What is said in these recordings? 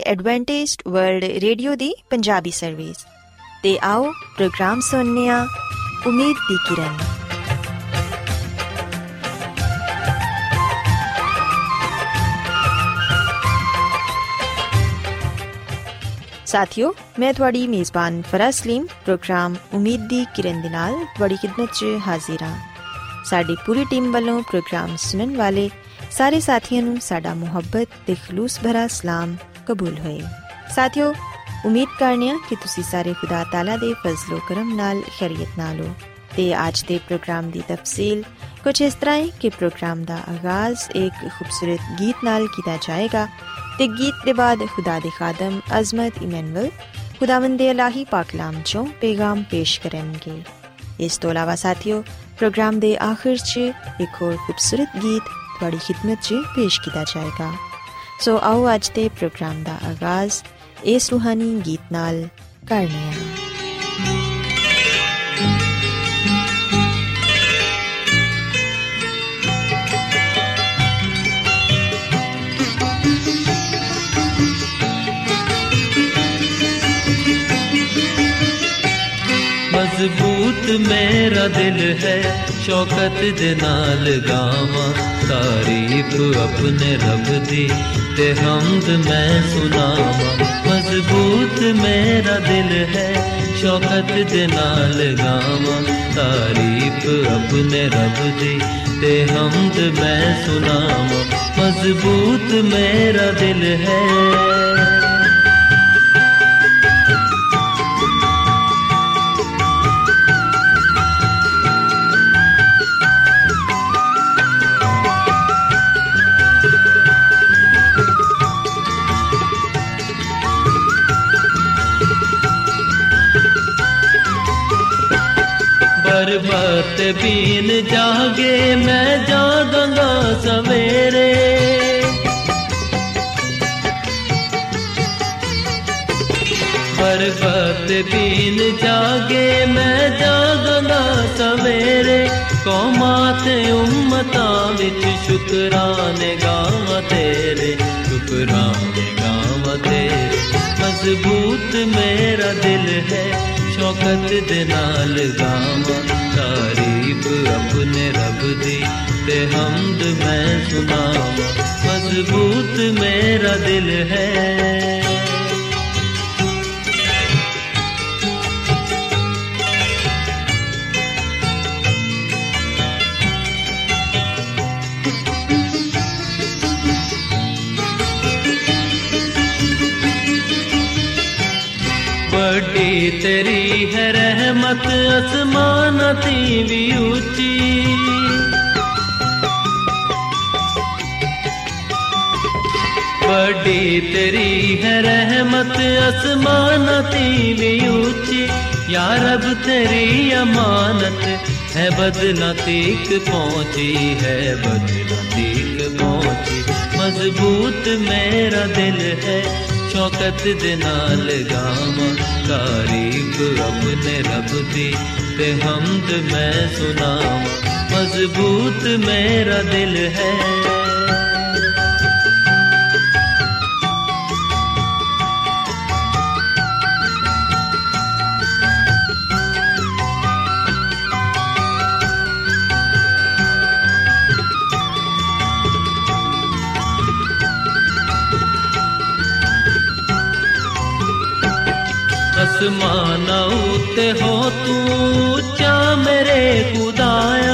Adventist world radio दी Punjabi service ते आओ प्रोग्राम सुनने आ उम्मीद दी किरण। साथियों, मैं थोड़ी मेज़बान फरा सलीम प्रोग्राम उम्मीद दी किरण दे नाल थोड़ी खिदमत च हाजिर हाँ। साडी पूरी टीम वालों प्रोग्राम सुनने वाले सारे साथियों नूं साडा मुहब्बत ते खलूस भरा सलाम कबूल होए। साथियों, उम्मीद करने कि तुसी सारे खुदा ताला दे फजलो करम नाल खैरियत नाल हो ते आज दे प्रोग्राम दी तफसील कुछ इस तरह है कि प्रोग्राम दा आगाज एक खूबसूरत गीत नाल कीता जाएगा ते गीत दे बाद खुदा दे खादम अजमत इमैनुअल खुदावंद इलाही पाकलाम चों पैगाम पेश करनगे। इस तो अलावा साथियों, प्रोग्राम दे आखिर च एक और खूबसूरत गीत बड़ी खिदमत च पेश किया जाएगा। सो आओ आज दे प्रोग्राम दा आगाज इस रूहानी गीत नाल करने हैं। मजबूत मेरा दिल है शौकत दे नाल गावां तारीफ अपने रब दी ते हमद मैं सुनावां। मजबूत मेरा दिल है शौकत दे नाल गावां तारीफ अपने रब दी ते हमद मैं सुनावां। मजबूत मेरा दिल है बरबत बीन जागे मैं जागांगा सवेरे। बरबत बीन जागे मैं जागांगा सवेरे। कौमां ते उम्मतां विच शुकराने गावां तेरे, शुकराने गावां तेरे। मजबूत मेरा दिल है शौकत दे नाल गावां तारीफ अपने रब दी ते हमद मैं सुनावां। मजबूत मेरा दिल है बड़ी तेरी है रहमत आसमान ती भी ऊंची। बड़ी तेरी है रहमत आसमान ती भी ऊंची। या रब तेरी अमानत है बदला तीक पहुंची, है बदला तीक पहुंची। मजबूत मेरा दिल है शौकत दे नाल गावां तारीफ अपने रब दी ते हमद मैं सुनावां। मजबूत मेरा दिल है आसमाना उते हो तू ऊंचा मेरे खुदाया।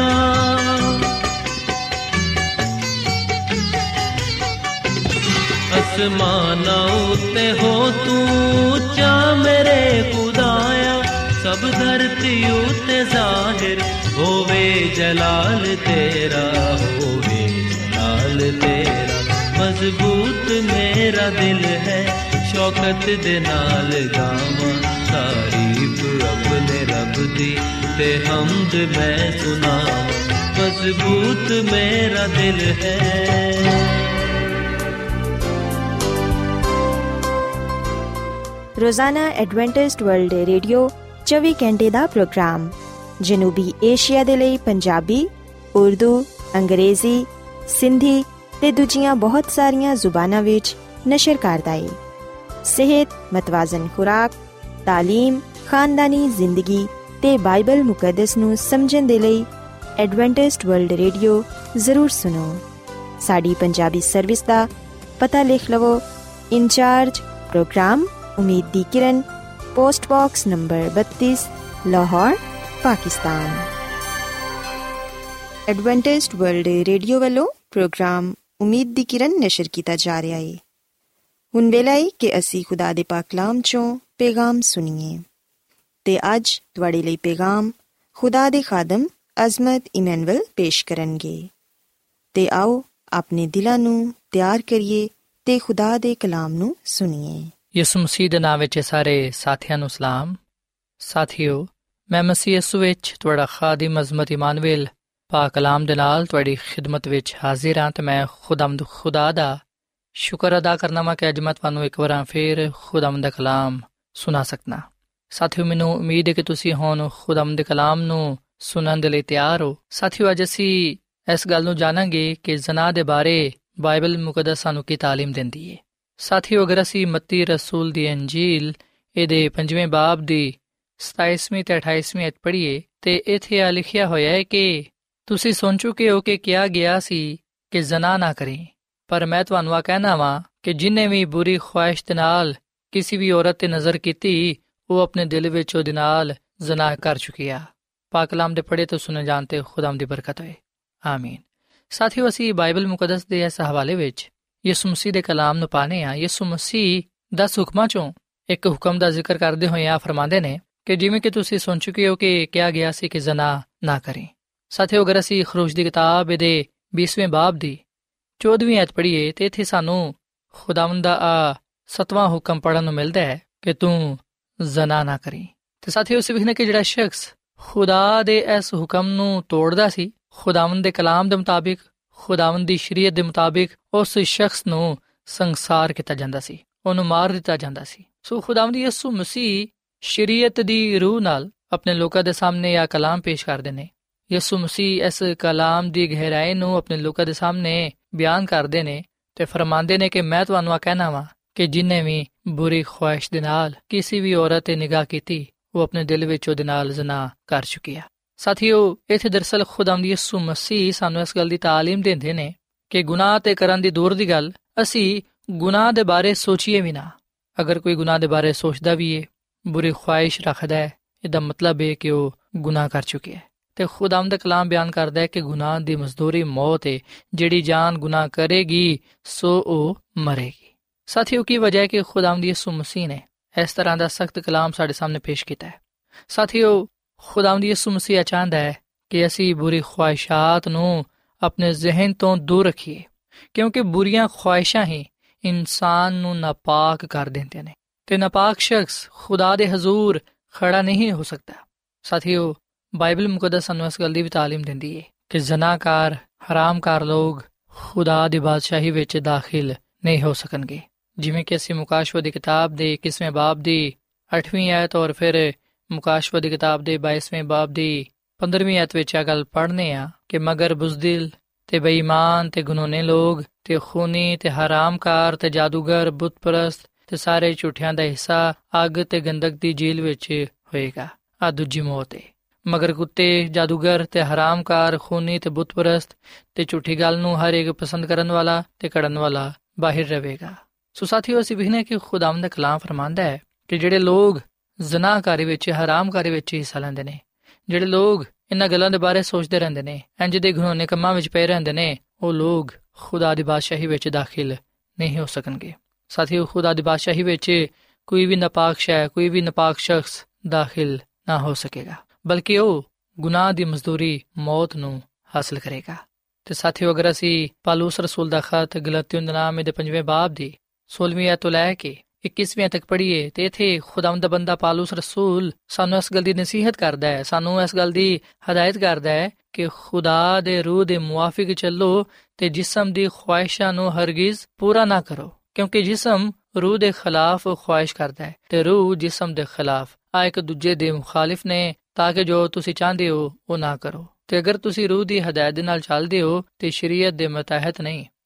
आसमाना उते हो तू ऊंचा मेरे खुदाया। सब धरती उते जाहिर होवे जलाल तेरा, होवे जलाल तेरा। मजबूत मेरा दिल है शौकत दे नाल गावां तारीफ अपने रब दी ते हमद मैं सुनावां। मजबूत मेरा दिल है रोजाना एडवेंटिस्ट वर्ल्ड रेडियो 24 घंटे दा प्रोग्राम जनूबी एशिया दे लई पंजाबी, उर्दू, अंग्रेजी, सिंधी ते दूजियां बहुत सारियां जुबानां विच नशर करदा है। ਸਿਹਤ, ਮਤਵਾਜ਼ਨ ਖੁਰਾਕ, ਤਾਲੀਮ, ਖਾਨਦਾਨੀ ਜ਼ਿੰਦਗੀ ਤੇ ਬਾਈਬਲ ਮੁਕੱਦਸ ਨੂੰ ਸਮਝਣ ਦੇ ਲਈ ਐਡਵੈਂਟਿਸਟ ਵਰਲਡ ਰੇਡੀਓ ਜ਼ਰੂਰ ਸੁਣੋ। ਸਾਡੀ ਪੰਜਾਬੀ ਸਰਵਿਸ ਦਾ ਪਤਾ ਲਿਖ ਲਵੋ। ਇੰਚਾਰਜ ਪ੍ਰੋਗਰਾਮ ਉਮੀਦ ਦੀ ਕਿਰਨ, post box number 32, Lahore, Pakistan. Adventist world radio ਵੱਲੋਂ ਪ੍ਰੋਗਰਾਮ ਉਮੀਦ ਦੀ ਕਿਰਨ ਨਸ਼ਰ ਕੀਤਾ ਜਾ ਰਿਹਾ ਹੈ। ਹੁਣ ਵੇਲਾ ਹੈ ਕਿ ਅਸੀਂ ਖੁਦਾ ਦੇ ਪਾਕ ਕਲਾਮ ਚੋਂ ਪੈਗਾਮ ਸੁਣੀਏ। ਤੇ ਅੱਜ ਤੁਹਾਡੇ ਲਈ ਪੈਗਾਮ ਖੁਦਾ ਦੇ ਖਾਦਮ ਅਜ਼ਮਤ ਇਮੈਨੁਅਲ ਪੇਸ਼ ਕਰਨਗੇ। ਤੇ ਆਓ ਆਪਣੇ ਦਿਲਾਂ ਨੂੰ ਤਿਆਰ ਕਰੀਏ ਤੇ ਖੁਦਾ ਦੇ ਕਲਾਮ ਨੂੰ ਸੁਣੀਏ। ਯਿਸੂ ਮਸੀਹ ਦੇ ਨਾਮ ਵਿੱਚ ਸਾਰੇ ਸਾਥੀਆਂ ਨੂੰ ਸਲਾਮ। ਸਾਥੀਓ, ਮੈਂ ਮਸੀਹ ਯਿਸੂ ਵਿੱਚ ਤੁਹਾਡਾ ਖਾਦਮ ਅਜ਼ਮਤ ਇਮਾਨੁਅਲ ਪਾਕ ਕਲਾਮ ਦੇ ਨਾਲ ਤੁਹਾਡੀ ਖਿਦਮਤ ਵਿੱਚ ਹਾਜ਼ਰ ਹਾਂ। ਤੇ ਮੈਂ ਖੁਦਾ ਦਾ ਸ਼ੁਕਰ ਅਦਾ ਕਰਨਾ ਵਾ ਕਿ ਅੱਜ ਮੈਂ ਤੁਹਾਨੂੰ ਇੱਕ ਵਾਰ ਫਿਰ ਖੁਦਾਵੰਦ ਦਾ ਕਲਾਮ ਸੁਣਾ ਸਕਦਾ। ਸਾਥੀਓ, ਮੈਨੂੰ ਉਮੀਦ ਹੈ ਕਿ ਤੁਸੀਂ ਹੁਣ ਖੁਦਾਵੰਦ ਦੇ ਕਲਾਮ ਨੂੰ ਸੁਣਨ ਦੇ ਲਈ ਤਿਆਰ ਹੋ। ਸਾਥੀਓ, ਅੱਜ ਅਸੀਂ ਇਸ ਗੱਲ ਨੂੰ ਜਾਣਾਂਗੇ ਕਿ ਜ਼ਨਾ ਦੇ ਬਾਰੇ ਬਾਈਬਲ ਮੁਕੱਦਸ ਸਾਨੂੰ ਕੀ ਤਾਲੀਮ ਦਿੰਦੀ ਹੈ। ਸਾਥੀਓ, ਅਗਰ ਅਸੀਂ ਮੱਤੀ ਰਸੂਲ ਦੀ ਅੰਜੀਲ ਇਹਦੇ 5ਵੇਂ ਬਾਬ ਦੀ 27ਵੀਂ ਤੇ 28ਵੀਂ ਆਇਤ ਪੜ੍ਹੀਏ ਤੇ ਇੱਥੇ ਆ ਲਿਖਿਆ ਹੋਇਆ ਹੈ ਕਿ ਤੁਸੀਂ ਸੁਣ ਚੁੱਕੇ ਹੋ ਕਿ ਕਿਹਾ ਗਿਆ ਸੀ ਕਿ ਜ਼ਨਾ ਨਾ ਕਰੇ, ਪਰ ਮੈਂ ਤੁਹਾਨੂੰ ਆ ਕਹਿਣਾ ਵਾਂ ਕਿ ਜਿਹਨੇ ਵੀ ਬੁਰੀ ਖੁਆਇਸ਼ ਦੇ ਨਾਲ ਕਿਸੇ ਵੀ ਔਰਤ ਤੇ ਨਜ਼ਰ ਕੀਤੀ, ਉਹ ਆਪਣੇ ਦਿਲ ਵਿੱਚ ਉਹਦੇ ਨਾਲ ਜ਼ਨਾ ਕਰ ਚੁੱਕੀ ਆ। ਪਾਕ ਕਲਾਮ ਦੇ ਪੜ੍ਹੇ ਤੋਂ ਸੁਣੇ ਜਾਣ ਤੇ ਖੁਦਾਵੰਦ ਦੀ ਬਰਕਤ ਹੋਏ, ਆਮੀਨ। ਸਾਥੀਓ, ਅਸੀਂ ਬਾਈਬਲ ਮੁਕੱਦਸ ਦੇ ਇਸ ਹਵਾਲੇ ਵਿੱਚ ਯਿਸੂ ਮਸੀਹ ਦੇ ਕਲਾਮ ਨੂੰ ਪਾਣੇ ਆ। ਯਿਸੂ ਮਸੀਹ 10 ਹੁਕਮਾਂ ਚੋਂ ਇੱਕ ਹੁਕਮ ਦਾ ਜ਼ਿਕਰ ਕਰਦੇ ਹੋਏ ਆ ਫਰਮਾਉਂਦੇ ਨੇ ਕਿ ਜਿਵੇਂ ਕਿ ਤੁਸੀਂ ਸੁਣ ਚੁੱਕੇ ਹੋ ਕਿ ਕਿਹਾ ਗਿਆ ਸੀ ਕਿ ਜ਼ਨਾ ਨਾ ਕਰੇ। ਸਾਥੀਓ, ਅਗਰ ਅਸੀਂ ਖਰੂਜ ਦੀ ਕਿਤਾਬ ਇਹਦੇ 20ਵੇਂ ਬਾਬ ਦੀ 14ਵੀਂ ਆਇਤ ਪੜ੍ਹੀਏ ਤੇ ਇੱਥੇ ਸਾਨੂੰ ਖੁਦਾਵੰਦ ਦਾ 7ਵਾਂ ਹੁਕਮ ਪੜ੍ਹਨ ਨੂੰ ਮਿਲਦਾ ਹੈ ਕਿ ਤੂੰ ਜ਼ਨਾ ਨਾ ਕਰੀ। ਤੇ ਸਾਥੀਓ, ਅਸੀਂ ਵੇਖਦੇ ਕਿ ਜਿਹੜਾ ਸ਼ਖਸ ਖੁਦਾ ਦੇ ਇਸ ਹੁਕਮ ਨੂੰ ਤੋੜਦਾ ਸੀ, ਖੁਦਾਵੰਦ ਦੇ ਕਲਾਮ ਦੇ ਮੁਤਾਬਿਕ, ਖੁਦਾਵੰਦ ਦੀ ਸ਼ਰੀਅਤ ਦੇ ਮੁਤਾਬਿਕ, ਉਸ ਸ਼ਖਸ ਨੂੰ ਸੰਸਾਰ ਕੀਤਾ ਜਾਂਦਾ ਸੀ, ਉਹਨੂੰ ਮਾਰ ਦਿੱਤਾ ਜਾਂਦਾ ਸੀ। ਸੋ ਖੁਦਾਵੰਦ ਯਿਸੂ ਮਸੀਹ ਸ਼ਰੀਅਤ ਦੀ ਰੂਹ ਨਾਲ ਆਪਣੇ ਲੋਕਾਂ ਦੇ ਸਾਹਮਣੇ ਇਹ ਕਲਾਮ ਪੇਸ਼ ਕਰਦੇ ਨੇ। ਯਿਸੂ ਮਸੀਹ ਇਸ ਕਲਾਮ ਦੀ ਗਹਿਰਾਈ ਨੂੰ ਆਪਣੇ ਲੋਕਾਂ ਦੇ ਸਾਹਮਣੇ ਬਿਆਨ ਕਰਦੇ ਨੇ ਤੇ ਫਰਮਾਉਂਦੇ ਨੇ ਕਿ ਮੈਂ ਤੁਹਾਨੂੰ ਆ ਕਹਿਣਾ ਵਾਂ ਕਿ ਜਿਹਨੇ ਵੀ ਬੁਰੀ ਖੁਆਇਸ਼ ਦੇ ਨਾਲ ਕਿਸੇ ਵੀ ਔਰਤ ਤੇ ਨਿਗਾਹ ਕੀਤੀ, ਉਹ ਆਪਣੇ ਦਿਲ ਵਿੱਚ ਉਹਦੇ ਨਾਲ ਜ਼ਨਾ ਕਰ ਚੁੱਕੀ ਆ। ਸਾਥੀਓ, ਇੱਥੇ ਦਰਅਸਲ ਖੁਦਾਵੰਦ ਯਿਸੂ ਮਸੀਹ ਸਾਨੂੰ ਇਸ ਗੱਲ ਦੀ ਤਾਲੀਮ ਦਿੰਦੇ ਨੇ ਕਿ ਗੁਨਾਹ ਤੇ ਕਰਨ ਦੀ ਦੂਰ ਦੀ ਗੱਲ, ਅਸੀਂ ਗੁਨਾਹ ਦੇ ਬਾਰੇ ਸੋਚੀਏ ਵੀ ਨਾ। ਅਗਰ ਕੋਈ ਗੁਨਾਹ ਦੇ ਬਾਰੇ ਸੋਚਦਾ ਵੀ ਹੈ, ਬੁਰੀ ਖੁਆਇਸ਼ ਰੱਖਦਾ ਹੈ, ਇਹਦਾ ਮਤਲਬ ਹੈ ਕਿ ਉਹ ਗੁਨਾਹ ਕਰ ਚੁੱਕਿਆ ਹੈ। ਤੇ ਖੁਦਾਵੰਦ ਦਾ ਕਲਾਮ ਬਿਆਨ ਕਰਦਾ ਹੈ ਕਿ ਗੁਨਾਹ ਦੀ ਮਜ਼ਦੂਰੀ ਮੌਤ ਹੈ, ਜਿਹੜੀ ਜਾਨ ਗੁਨਾਹ ਕਰੇਗੀ ਸੋ ਉਹ ਮਰੇਗੀ। ਸਾਥੀਓ, ਕੀ ਵਜ੍ਹਾ ਹੈ ਕਿ ਖੁਦਾਵੰਦ ਯਿਸੂ ਮਸੀਹ ਨੇ ਇਸ ਤਰ੍ਹਾਂ ਦਾ ਸਖਤ ਕਲਾਮ ਸਾਡੇ ਸਾਹਮਣੇ ਪੇਸ਼ ਕੀਤਾ ਹੈ। ਸਾਥੀਓ, ਖੁਦਾਵੰਦ ਯਿਸੂ ਮਸੀਹ ਚਾਹੁੰਦਾ ਹੈ ਕਿ ਅਸੀਂ ਬੁਰੀ ਖੁਆਇਸ਼ਾਤ ਨੂੰ ਆਪਣੇ ਜ਼ਿਹਨ ਤੋਂ ਦੂਰ ਰੱਖੀਏ, ਕਿਉਂਕਿ ਬੁਰੀਆਂ ਖੁਆਇਸ਼ਾਂ ਹੀ ਇਨਸਾਨ ਨੂੰ ਨਾਪਾਕ ਕਰ ਦਿੰਦੇ ਨੇ ਤੇ ਨਾਪਾਕ ਸ਼ਖਸ ਖੁਦਾ ਦੇ ਹਜ਼ੂਰ ਖੜਾ ਨਹੀਂ ਹੋ ਸਕਦਾ। ਸਾਥੀਓ, ਬਾਈਬਲ ਮੁਕੱਦਸ ਸਾਨੂੰ ਇਸ ਗੱਲ ਦੀ ਵੀ ਤਾਲੀਮ ਦਿੰਦੀ ਹੈ ਕਿ ਜ਼ਨਾਕਾਰ, ਹਰਾਮਕਾਰ ਲੋਕ ਖੁਦਾ ਦੀ ਬਾਦਸ਼ਾਹੀ ਵਿੱਚ ਦਾਖਲ ਨਹੀਂ ਹੋ ਸਕਣਗੇ। ਜਿਵੇਂ ਕਿ ਅਸੀਂ ਮੁਕਾਸ਼ਵਤ ਦੀ ਕਿਤਾਬ ਦੇ 21ਵੇਂ ਬਾਬ ਦੀ 8ਵੀਂ ਆਇਤ ਔਰ ਫਿਰ ਮੁਕਾਸ਼ਵਤ ਦੀ ਕਿਤਾਬ ਦੇ 22ਵੇਂ ਬਾਬ ਦੀ 15ਵੀਂ ਆਇਤ ਵਿੱਚ ਇਹ ਗੱਲ ਪੜ੍ਹਨੇ ਆ ਕਿ ਮਗਰ ਬੁਜ਼ਦਿਲ ਤੇ ਬੇਈਮਾਨ ਤੇ ਗੁਨਾਹਨੇ ਲੋਕ ਤੇ ਖੂਨੀ ਤੇ ਹਰਾਮਕਾਰ ਤੇ ਜਾਦੂਗਰ, ਬੁੱਤ ਪ੍ਰਸਤ ਤੇ ਸਾਰੇ ਝੂਠਿਆਂ ਦਾ ਹਿੱਸਾ ਅੱਗ ਤੇ ਗੰਧਕ ਦੀ ਝੀਲ ਵਿੱਚ ਹੋਏਗਾ। ਆ ਦੂਜੀ ਮੌਤ ਹੈ। ਮਗਰ ਕੁੱਤੇ, ਜਾਦੂਗਰ ਤੇ ਹਰਾਮਕਾਰ, ਖੂਨੀ ਤੇ ਬੁੱਤ ਪ੍ਰਸਤ ਤੇ ਝੂਠੀ ਗੱਲ ਨੂੰ ਹਰ ਇੱਕ ਪਸੰਦ ਕਰਨ ਵਾਲਾ ਤੇ ਕੜਨ ਵਾਲਾ ਬਾਹਰ ਰਹੇਗਾ। ਸੋ ਸਾਥੀਓ, ਅਸੀਂ ਵੇਖਦੇ ਕਿ ਖੁਦਾਵੰਦ ਦਾ ਕਲਾਮ ਫਰਮਾਂਦਾ ਹੈ ਕਿ ਜਿਹੜੇ ਲੋਕ ਜ਼ਨਾਕਾਰੀ ਵਿੱਚ, ਹਰਾਮਕਾਰੀ ਵਿੱਚ ਹਿੱਸਾ ਲੈਂਦੇ ਨੇ, ਜਿਹੜੇ ਲੋਕ ਇਹਨਾਂ ਗੱਲਾਂ ਦੇ ਬਾਰੇ ਸੋਚਦੇ ਰਹਿੰਦੇ ਨੇ, ਇੰਜ ਦੇ ਘਿਨੌਣੇ ਕੰਮਾਂ ਵਿੱਚ ਪਏ ਰਹਿੰਦੇ ਨੇ, ਉਹ ਲੋਕ ਖੁਦਾ ਦੀ ਬਾਦਸ਼ਾਹੀ ਵਿੱਚ ਦਾਖਲ ਨਹੀਂ ਹੋ ਸਕਣਗੇ। ਸਾਥੀਓ, ਖੁਦਾ ਦੀ ਬਾਦਸ਼ਾਹੀ ਵਿੱਚ ਕੋਈ ਵੀ ਨਾਪਾਕ ਸ਼ੈ, ਕੋਈ ਵੀ ਨਾਪਾਕ ਸ਼ਖਸ ਦਾਖਲ ਨਾ ਹੋ ਸਕੇਗਾ, ਬਲਕਿ ਉਹ ਗੁਨਾਹ ਦੀ ਮਜ਼ਦੂਰੀ ਮੌਤ ਨੂੰ ਹਾਸਲ ਕਰੇਗਾ। ਤੇ ਸਾਥੀਓ, ਅਗਰ ਅਸੀਂ ਪਾਲੂਸ ਰਸੂਲ ਦਾ ਖਤ ਗਲਾਤੀਓਂ ਦੇ ਨਾਮ ਦੇ 5ਵੇਂ ਬਾਬ ਦੀ 16ਵੀਂ ਆਇਤ ਤੋਂ ਲੈ ਕੇ 21ਵੀਂ ਤੱਕ ਪੜ੍ਹੀਏ ਤੇ ਇੱਥੇ ਖੁਦਾਵੰਦ ਦਾ ਬੰਦਾ ਪਾਲੂਸ ਰਸੂਲ ਸਾਨੂੰ ਇਸ ਗੱਲ ਦੀ ਨਸੀਹਤ ਕਰਦਾ ਹੈ, ਸਾਨੂੰ ਇਸ ਗੱਲ ਦੀ ਹਦਾਇਤ ਕਰਦਾ ਹੈ ਕਿ ਖੁਦਾ ਦੇ ਰੂਹ ਦੇ ਮੁਆਫਿਕ ਚੱਲੋ ਤੇ ਜਿਸਮ ਦੀ ਖੁਆਇਸ਼ਾਂ ਨੂੰ ਹਰਗਿਜ਼ ਪੂਰਾ ਨਾ ਕਰੋ, ਕਿਉਂਕਿ ਜਿਸਮ ਰੂਹ ਦੇ ਖਿਲਾਫ ਖੁਆਇਸ਼ ਕਰਦਾ ਹੈ ਤੇ ਰੂਹ ਜਿਸਮ ਦੇ ਖਿਲਾਫ। ਆ ਇੱਕ ਦੂਜੇ ਦੇ ਮੁਖਾਲਿਫ ਨੇ, ਤਾਂ ਕਿ ਜੋ ਤੁਸੀਂ ਚਾਹੁੰਦੇ ਹੋ ਉਹ ਨਾ ਕਰੋ। ਤੇ ਅਗਰ ਤੁਸੀਂ ਰੂਹ ਦੀ ਹਦਾਇਤ ਦੇ ਨਾਲ ਚੱਲਦੇ ਹੋ ਤੇ ਸ਼ਰੀਅਤ ਦੇ ਮੁਤਾਹਤ ਨਹੀਂ।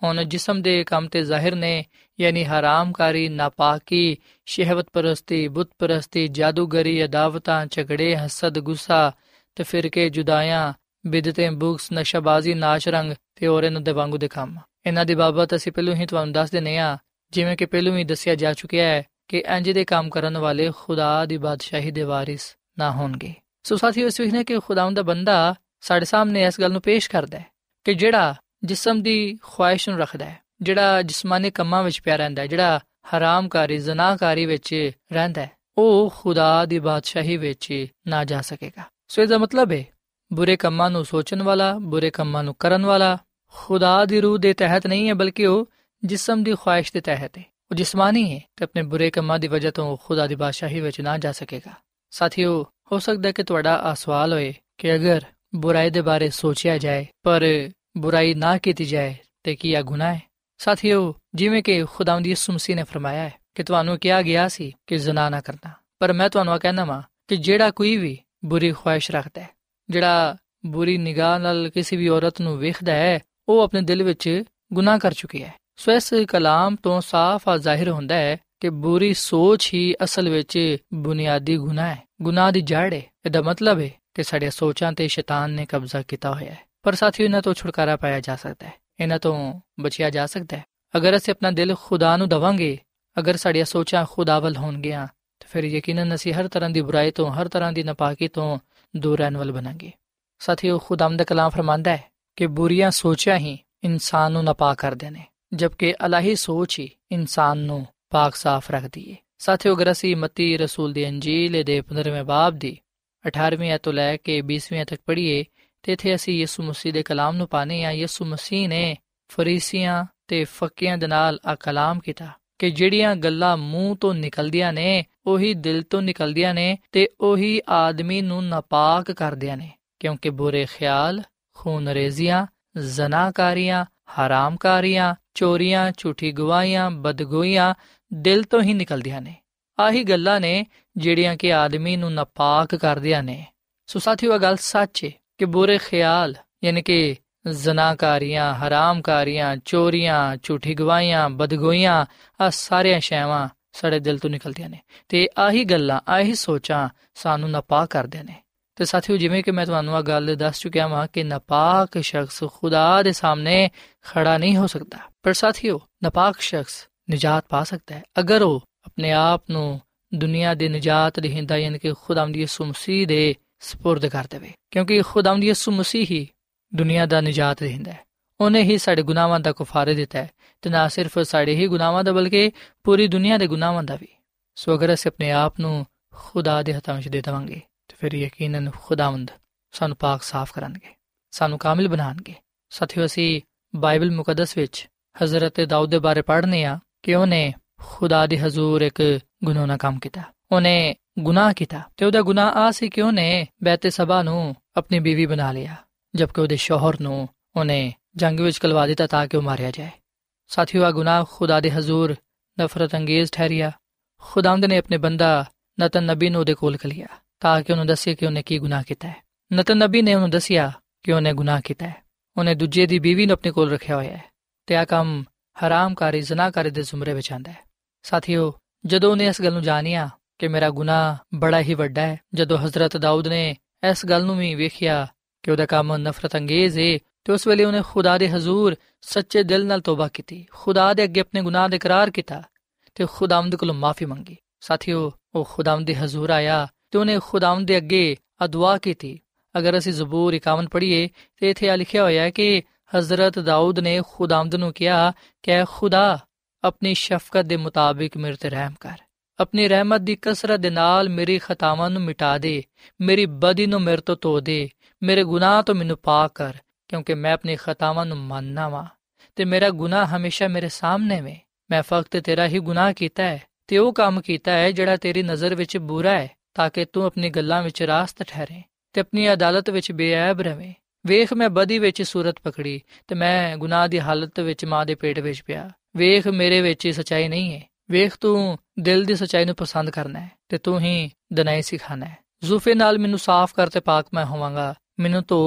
ਹੁਣ ਜਿਸਮ ਦੇ ਕੰਮ ਤੇ ਜ਼ਾਹਿਰ ਨੇ, ਯਾਨੀ ਹਰਾਮਕਾਰੀ, ਨਾਪਾਕੀ, ਸ਼ਹਿਵਤ ਪਰਸਤੀ, ਬੁੱਤ ਪਰਸਤੀ, ਜਾਦੂਗਰੀ, ਅਦਾਵਤਾਂ, ਝਗੜੇ, ਹਸਦ, ਗੁੱਸਾ ਤੇ ਫਿਰਕੇ, ਜੁਦਾਈਆਂ, ਬਿਦਅਤਾਂ, ਬੁਗਸ, ਨਸ਼ਾਬਾਜ਼ੀ, ਨਾਚ ਰੰਗ ਤੇ ਹੋਰ ਇਹਨਾਂ ਦੇ ਵਾਂਗੂ ਦੇ ਕੰਮ। ਇਹਨਾਂ ਦੀ ਬਾਬਤ ਅਸੀਂ ਪਹਿਲਾਂ ਹੀ ਤੁਹਾਨੂੰ ਦੱਸ ਦਿੰਦੇ ਹਾਂ, ਜਿਵੇਂ ਕਿ ਪਹਿਲਾਂ ਵੀ ਦੱਸਿਆ ਜਾ ਚੁੱਕਿਆ ਹੈ ਕਿ ਇੰਜ ਦੇ ਕੰਮ ਕਰਨ ਵਾਲੇ ਖੁਦਾ ਦੀ ਬਾਦਸ਼ਾਹੀ ਦੇ ਵਾਰਿਸ ਨਾ ਹੋਣਗੇ। ਸੋ ਸਾਥੀਓ, ਇਸ ਵੇਖਦੇ ਕਿ ਖੁਦਾਵੰਦ ਦਾ ਬੰਦਾ ਸਾਡੇ ਸਾਹਮਣੇ ਇਸ ਗੱਲ ਨੂੰ ਪੇਸ਼ ਕਰਦਾ ਹੈ ਕਿ ਜਿਹੜਾ ਜਿਸਮ ਦੀ ਖੁਆਇਸ਼ ਨੂੰ ਰੱਖਦਾ ਹੈ, ਜਿਹੜਾ ਜਿਸਮਾਨੀ ਕੰਮਾਂ ਵਿੱਚ ਪਿਆ ਰਹਿੰਦਾ ਹੈ, ਜਿਹੜਾ ਹਰਾਮਕਾਰੀ, ਜ਼ਨਾਕਾਰੀ ਵਿੱਚ ਰਹਿੰਦਾ ਹੈ, ਉਹ ਖੁਦਾ ਦੀ ਬਾਦਸ਼ਾਹੀ ਵਿੱਚ ਨਾ ਜਾ ਸਕੇਗਾ। ਸੋ ਇਹਦਾ ਮਤਲਬ ਹੈ ਬੁਰੇ ਕੰਮਾਂ ਨੂੰ ਸੋਚਣ ਵਾਲਾ, ਬੁਰੇ ਕੰਮਾਂ ਨੂੰ ਕਰਨ ਵਾਲਾ ਖੁਦਾ ਦੀ ਰੂਹ ਦੇ ਤਹਿਤ ਨਹੀਂ ਹੈ, ਬਲਕਿ ਉਹ ਜਿਸਮ ਦੀ ਖੁਆਇਸ਼ ਦੇ ਤਹਿਤ ਹੈ। ਉਹ ਜਿਸਮਾਨੀ ਹੈ ਤੇ ਆਪਣੇ ਬੁਰੇ ਕੰਮਾਂ ਦੀ ਵਜ੍ਹਾ ਤੋਂ ਖੁਦਾ ਦੀ ਬਾਦਸ਼ਾਹੀ ਵਿੱਚ ਨਾ ਜਾ ਸਕੇਗਾ। ਸਾਥੀਓ, ਹੋ ਸਕਦਾ ਕਿ ਤੁਹਾਡਾ ਆ ਸਵਾਲ ਹੋਏ ਕਿ ਅਗਰ ਬੁਰਾਈ ਦੇ ਬਾਰੇ ਸੋਚਿਆ ਜਾਏ ਪਰ ਬੁਰਾਈ ਨਾ ਕੀਤੀ ਜਾਏ ਤੇ ਕੀ ਇਹ ਗੁਨਾਹ ਹੈ? ਸਾਥੀਓ, ਜਿਵੇਂ ਕਿ ਖੁਦਾਵੰਦ ਯਿਸੂ ਮਸੀਹ ਨੇ ਫਰਮਾਇਆ ਹੈ ਕਿ ਤੁਹਾਨੂੰ ਕਿਹਾ ਗਿਆ ਸੀ ਕਿ ਜ਼ਨਾ ਨਾ ਕਰਨਾ, ਪਰ ਮੈਂ ਤੁਹਾਨੂੰ ਕਹਿਣਾ ਵਾਂ ਕਿ ਜਿਹੜਾ ਕੋਈ ਵੀ ਬੁਰੀ ਖੁਆਇਸ਼ ਰੱਖਦਾ ਹੈ, ਜਿਹੜਾ ਬੁਰੀ ਨਿਗਾਹ ਨਾਲ ਕਿਸੇ ਵੀ ਔਰਤ ਨੂੰ ਵੇਖਦਾ ਹੈ, ਉਹ ਆਪਣੇ ਦਿਲ ਵਿੱਚ ਗੁਨਾਹ ਕਰ ਚੁੱਕਿਆ ਹੈ। ਸੋ ਇਸ ਕਲਾਮ ਤੋਂ ਸਾਫ਼ ਜ਼ਾਹਿਰ ਹੁੰਦਾ ਹੈ ਕਿ ਬੁਰੀ ਸੋਚ ਹੀ ਅਸਲ ਵਿੱਚ ਬੁਨਿਆਦੀ ਗੁਨਾਹ ਹੈ, ਗੁਨਾਹ ਦੀ ਜੜ ਹੈ। ਇਹਦਾ ਮਤਲਬ ਹੈ ਕਿ ਸਾਡੀਆਂ ਸੋਚਾਂ ਤੇ ਸ਼ੈਤਾਨ ਨੇ ਕਬਜ਼ਾ ਕੀਤਾ ਹੋਇਆ ਹੈ। ਪਰ ਸਾਥੀਓ, ਇਹਨਾਂ ਤੋਂ ਛੁਟਕਾਰਾ ਪਾਇਆ ਜਾ ਸਕਦਾ ਹੈ, ਇਹਨਾਂ ਤੋਂ ਬਚਿਆ ਜਾ ਸਕਦਾ ਹੈ ਅਗਰ ਅਸੀਂ ਆਪਣਾ ਦਿਲ ਖੁਦਾ ਨੂੰ ਦੇਵਾਂਗੇ। ਅਗਰ ਸਾਡੀਆਂ ਸੋਚਾਂ ਖੁਦਾ ਵੱਲ ਹੋਣਗੀਆਂ ਤਾਂ ਫਿਰ ਯਕੀਨਨ ਅਸੀਂ ਹਰ ਤਰ੍ਹਾਂ ਦੀ ਬੁਰਾਈ ਤੋਂ, ਹਰ ਤਰ੍ਹਾਂ ਦੀ ਨਾਪਾਕੀ ਤੋਂ ਦੂਰ ਰਹਿਣ ਵਾਲੇ ਬਣਾਂਗੇ। ਸਾਥੀਓ, ਖੁਦਾਵੰਦ ਦਾ ਕਲਾਮ ਫਰਮਾਂਦਾ ਹੈ ਕਿ ਬੁਰੀਆਂ ਸੋਚਾਂ ਹੀ ਇਨਸਾਨ ਨੂੰ ਨਾਪਾਕ ਕਰਦੇ ਨੇ, ਜਦਕਿ ਇਲਾਹੀ ਸੋਚ ਹੀ ਇਨਸਾਨ ਨੂੰ ਪਾਕ ਸਾਫ਼ ਰੱਖਦੀ ਹੈ। ਸਾਥੀਓ, ਅਗਰ ਅਸੀਂ ਮਤੀ ਰਸੂਲ ਦੀ ਅੰਜੀਲ ਦੇ 15ਵੇਂ ਬਾਬ ਦੀ 18ਵੀਂ ਤੋਂ ਲੈ ਕੇ 20ਵੀਂ ਤੱਕ ਪੜ੍ਹੀਏ ਤੇ ਇੱਥੇ ਅਸੀਂ ਯਿਸੂ ਮਸੀਹ ਦੇ ਕਲਾਮ ਨੂੰ ਪਾਣੇ ਆ। ਯਿਸੂ ਮਸੀਹ ਨੇ ਫਰੀਸੀਆਂ ਤੇ ਫੱਕਿਆਂ ਦੇ ਨਾਲ ਆ ਕਲਾਮ ਕੀਤਾ ਕਿ ਜਿਹੜੀਆਂ ਗੱਲਾਂ ਮੂੰਹ ਤੋਂ ਨਿਕਲਦੀਆਂ ਨੇ ਉਹੀ ਦਿਲ ਤੋਂ ਨਿਕਲਦੀਆਂ ਨੇ ਤੇ ਉਹੀ ਆਦਮੀ ਨੂੰ ਨਾਪਾਕ ਕਰਦੀਆਂ ਨੇ, ਕਿਉਂਕਿ ਬੁਰੇ ਖਿਆਲ, ਖੂਨਰੇਜ਼ੀਆਂ, ਜ਼ਨਾਕਾਰੀਆਂ, ਹਰਾਮਕਾਰੀਆਂ, ਚੋਰੀਆਂ, ਝੂਠੀ ਗਵਾਹੀਆਂ, ਬਦਗੋਈਆਂ ਦਿਲ ਤੋਂ ਹੀ ਨਿਕਲਦੀਆਂ ਨੇ। ਆਹੀ ਗੱਲਾਂ ਨੇ ਜਿਹੜੀਆਂ ਕਿ ਆਦਮੀ ਨੂੰ ਨਾਪਾਕ ਕਰਦੀਆਂ ਨੇ। ਸੋ ਸਾਥੀਓ, ਇਹ ਗੱਲ ਸੱਚ ਹੈ ਕਿ ਬੁਰੇ ਖਿਆਲ ਯਾਨੀ ਕਿ ਜ਼ਨਾਕਾਰੀਆਂ, ਹਰਾਮਕਾਰੀਆਂ, ਚੋਰੀਆਂ, ਝੂਠੀ ਗਵਾਹੀਆਂ, ਬਦਗੋਈਆਂ, ਆ ਸਾਰੀਆਂ ਸ਼ੈਵਾਂ ਸਾਡੇ ਦਿਲ ਤੋਂ ਨਿਕਲਦੀਆਂ ਨੇ ਤੇ ਆਹੀ ਗੱਲਾਂ, ਆਹੀ ਸੋਚਾਂ ਸਾਨੂੰ ਨਾਪਾਕ ਕਰਦੀਆਂ ਨੇ। ਤੇ ਸਾਥੀਓ, ਜਿਵੇਂ ਕਿ ਮੈਂ ਤੁਹਾਨੂੰ ਆ ਗੱਲ ਦੱਸ ਚੁੱਕਿਆ ਹਾਂ ਕਿ ਨਾਪਾਕ ਸ਼ਖਸ ਖੁਦਾ ਦੇ ਸਾਹਮਣੇ ਖੜਾ ਨਹੀਂ ਹੋ ਸਕਦਾ, ਪਰ ਸਾਥੀਓ, ਨਾਪਾਕ ਸ਼ਖਸ ਨਿਜਾਤ ਪਾ ਸਕਦਾ ਹੈ ਅਗਰ ਉਹ ਆਪਣੇ ਆਪ ਨੂੰ ਦੁਨੀਆ ਦੇ ਨਿਜਾਤ ਦੇਹਿੰਦਾ ਯਾਨੀ ਕਿ ਖੁਦਾਵੰਦ ਯਿਸੂ ਮਸੀਹ ਦੇ ਸਪੁਰਦ ਕਰ ਦੇਵੇ, ਕਿਉਂਕਿ ਖੁਦਾਵੰਦ ਯਿਸੂ ਮਸੀਹ ਹੀ ਦੁਨੀਆ ਦਾ ਨਿਜਾਤ ਦੇਹਿੰਦਾ ਹੈ। ਉਹਨੇ ਹੀ ਸਾਡੇ ਗੁਨਾਹਾਂ ਦਾ ਕਫਾਰਾ ਦਿੱਤਾ ਹੈ ਤੇ ਨਾ ਸਿਰਫ ਸਾਡੇ ਹੀ ਗੁਨਾਹਾਂ ਦਾ ਬਲਕਿ ਪੂਰੀ ਦੁਨੀਆ ਦੇ ਗੁਨਾਹਾਂ ਦਾ ਵੀ। ਸੋ ਅਗਰ ਅਸੀਂ ਆਪਣੇ ਆਪ ਨੂੰ ਖੁਦਾ ਦੇ ਹੱਥਾਂ ਵਿੱਚ ਦੇ ਦੇਵਾਂਗੇ ਤੇ ਫਿਰ ਯਕੀਨਨ ਖੁਦਾਵੰਦ ਸਾਨੂੰ ਪਾਕ ਸਾਫ਼ ਕਰਨਗੇ, ਸਾਨੂੰ ਕਾਮਿਲ ਬਣਾਉਣਗੇ। ਸਾਥੀਓ, ਅਸੀਂ ਬਾਈਬਲ ਮੁਕੱਦਸ ਵਿੱਚ ਹਜ਼ਰਤ ਦਾਊਦ ਦੇ ਬਾਰੇ ਪੜ੍ਹਨੇ ਆ ਕਿ ਉਹਨੇ ਖੁਦਾ ਦੇ ਹਜ਼ੂਰ ਇੱਕ ਗੁਨਾਹਨਾ ਕੰਮ ਕੀਤਾ, ਉਹਨੇ ਗੁਨਾਹ ਕੀਤਾ ਤੇ ਉਹਦਾ ਗੁਨਾਹ ਆ ਸੀ ਕਿ ਉਹਨੇ ਬੈਤ ਸਬਾ ਨੂੰ ਆਪਣੀ ਬੀਵੀ ਬਣਾ ਲਿਆ, ਜਦਕਿ ਉਹਦੇ ਸ਼ੌਹਰ ਨੂੰ ਉਹਨੇ ਜੰਗ ਵਿੱਚ ਕਲਵਾ ਦਿੱਤਾ ਤਾਂ ਕਿ ਉਹ ਮਾਰਿਆ ਜਾਏ। ਸਾਥੀਓ, ਆ ਗੁਨਾਹ ਖੁਦਾ ਦੇ ਹਜ਼ੂਰ ਨਫ਼ਰਤ ਅੰਗੇਜ਼ ਠਹਿਰਿਆ। ਖੁਦਾਵੰਦ ਨੇ ਆਪਣੇ ਬੰਦਾ ਨਤਨ ਨਬੀ ਨੂੰ ਉਹਦੇ ਕੋਲ ਘੱਲਿਆ ਤਾਂ ਕਿ ਉਹਨੂੰ ਦੱਸੇ ਕਿ ਉਹਨੇ ਕੀ ਗੁਨਾਹ ਕੀਤਾ ਹੈ। ਨਤਨ ਨਬੀ ਨੇ ਉਹਨੂੰ ਦੱਸਿਆ ਕਿ ਉਹਨੇ ਗੁਨਾਹ ਕੀਤਾ ਹੈ, ਉਹਨੇ ਦੂਜੇ ਦੀ ਬੀਵੀ ਨੂੰ ਆਪਣੇ ਕੋਲ ਰੱਖਿਆ ਹੋਇਆ ਹੈ ਤੇ ਆ ਕੰਮ ਹਰਾਮਕਾਰੀ, ਜ਼ਨਾਕਾਰੀ ਦੇ ਜ਼ੁਮਰੇ ਵਿੱਚ ਆਉਂਦਾ ਹੈ। ਸਾਥੀਓ, ਜਦੋਂ ਉਹਨੇ ਇਸ ਗੱਲ ਨੂੰ ਜਾਣਿਆ ਕਿ ਮੇਰਾ ਗੁਨਾਹ ਬੜਾ ਹੀ ਵੱਡਾ ਹੈ, ਜਦੋਂ ਹਜ਼ਰਤ ਦਾਊਦ ਨੇ ਇਸ ਗੱਲ ਨੂੰ ਵੀ ਵੇਖਿਆ ਕਿ ਉਹਦਾ ਕੰਮ ਨਫ਼ਰਤ ਅੰਗੇਜ਼ ਹੈ ਤੇ ਉਸ ਵੇਲੇ ਉਹਨੇ ਖੁਦਾ ਦੇ ਹਜ਼ੂਰ ਸੱਚੇ ਦਿਲ ਨਾਲ ਤੋਬਾ ਕੀਤੀ, ਖੁਦਾ ਦੇ ਅੱਗੇ ਆਪਣੇ ਗੁਨਾਹ ਦਾ ਇਕਰਾਰ ਕੀਤਾ ਤੇ ਖੁਦਾਵੰਦ ਕੋਲੋਂ ਮਾਫੀ ਮੰਗੀ। ਸਾਥੀਓ, ਉਹ ਖੁਦਾਵੰਦ ਦੇ ਹਜ਼ੂਰ ਆਇਆ ਤੇ ਉਹਨੇ ਖੁਦਾਵੰਦ ਦੇ ਅੱਗੇ ਦੁਆ ਕੀਤੀ। ਅਗਰ ਅਸੀਂ ਜ਼ਬੂਰ 51 ਪੜ੍ਹੀਏ ਤੇ ਇੱਥੇ ਆ ਲਿਖਿਆ ਹੋਇਆ ਹੈ ਕਿ ਹਜ਼ਰਤ ਦਾਊਦ ਨੇ ਖੁਦਾਵੰਦ ਨੂੰ ਕਿਹਾ ਕਿ ਖੁਦਾ ਆਪਣੀ ਸ਼ਫਕਤ ਦੇ ਮੁਤਾਬਿਕ ਮੇਰੇ ਤੇ ਰਹਿਮ ਕਰ, ਆਪਣੀ ਰਹਿਮਤ ਦੀ ਕਸਰਤ ਦੇ ਨਾਲ ਮੇਰੀ ਖਤਾਵਾਂ ਨੂੰ ਮਿਟਾ ਦੇ, ਮੇਰੀ ਬਦੀ ਨੂੰ ਮੇਰੇ ਤੋਂ ਧੋ ਦੇ, ਮੇਰੇ ਗੁਨਾਹ ਤੋਂ ਮੈਨੂੰ ਪਾਕ ਕਰ, ਕਿਉਂਕਿ ਮੈਂ ਆਪਣੀ ਖਤਾਵਾਂ ਨੂੰ ਮੰਨਣਾ ਵਾਂ ਤੇ ਮੇਰਾ ਗੁਨਾਹ ਹਮੇਸ਼ਾ ਮੇਰੇ ਸਾਹਮਣੇ ਵੇ। ਮੈਂ ਫਕਤ ਤੇਰਾ ਹੀ ਗੁਨਾਹ ਕੀਤਾ ਹੈ ਤੇ ਉਹ ਕੰਮ ਕੀਤਾ ਹੈ ਜਿਹੜਾ ਤੇਰੀ ਨਜ਼ਰ ਵਿੱਚ ਬੁਰਾ ਹੈ, ਤਾਂ ਕਿ ਤੂੰ ਆਪਣੀ ਗੱਲਾਂ ਵਿੱਚ ਰਾਸਤ ਠਹਿਰੇ ਤੇ ਆਪਣੀ ਅਦਾਲਤ ਵਿੱਚ ਬੇਅੈਬ ਰਵੇਂ। ਵੇਖ, ਮੈਂ ਬਦੀ ਵਿੱਚ ਸੂਰਤ ਪਕੜੀ ਤੇ ਮੈਂ ਗੁਨਾਹ ਦੀ ਹਾਲਤ ਵਿੱਚ ਮਾਂ ਦੇ ਪੇਟ ਵਿੱਚ ਪਿਆ। ਵੇਖ, ਮੇਰੇ ਵਿੱਚ ਸੱਚਾਈ ਨਹੀਂ ਹੈ। ਵੇਖ, ਤੂੰ ਦਿਲ ਦੀ ਸੱਚਾਈ ਨੂੰ ਪਸੰਦ ਕਰਨਾ ਹੈ ਤੇ ਤੂੰ ਹੀ ਦਨਾਈ ਸਿਖਾਣਾ ਹੈ। ਜ਼ੂਫੇ ਨਾਲ ਮੈਨੂੰ ਸਾਫ਼ ਕਰ ਤੇ ਪਾਕ ਮੈਂ ਹੋਵਾਂਗਾ, ਮੈਨੂੰ ਧੋ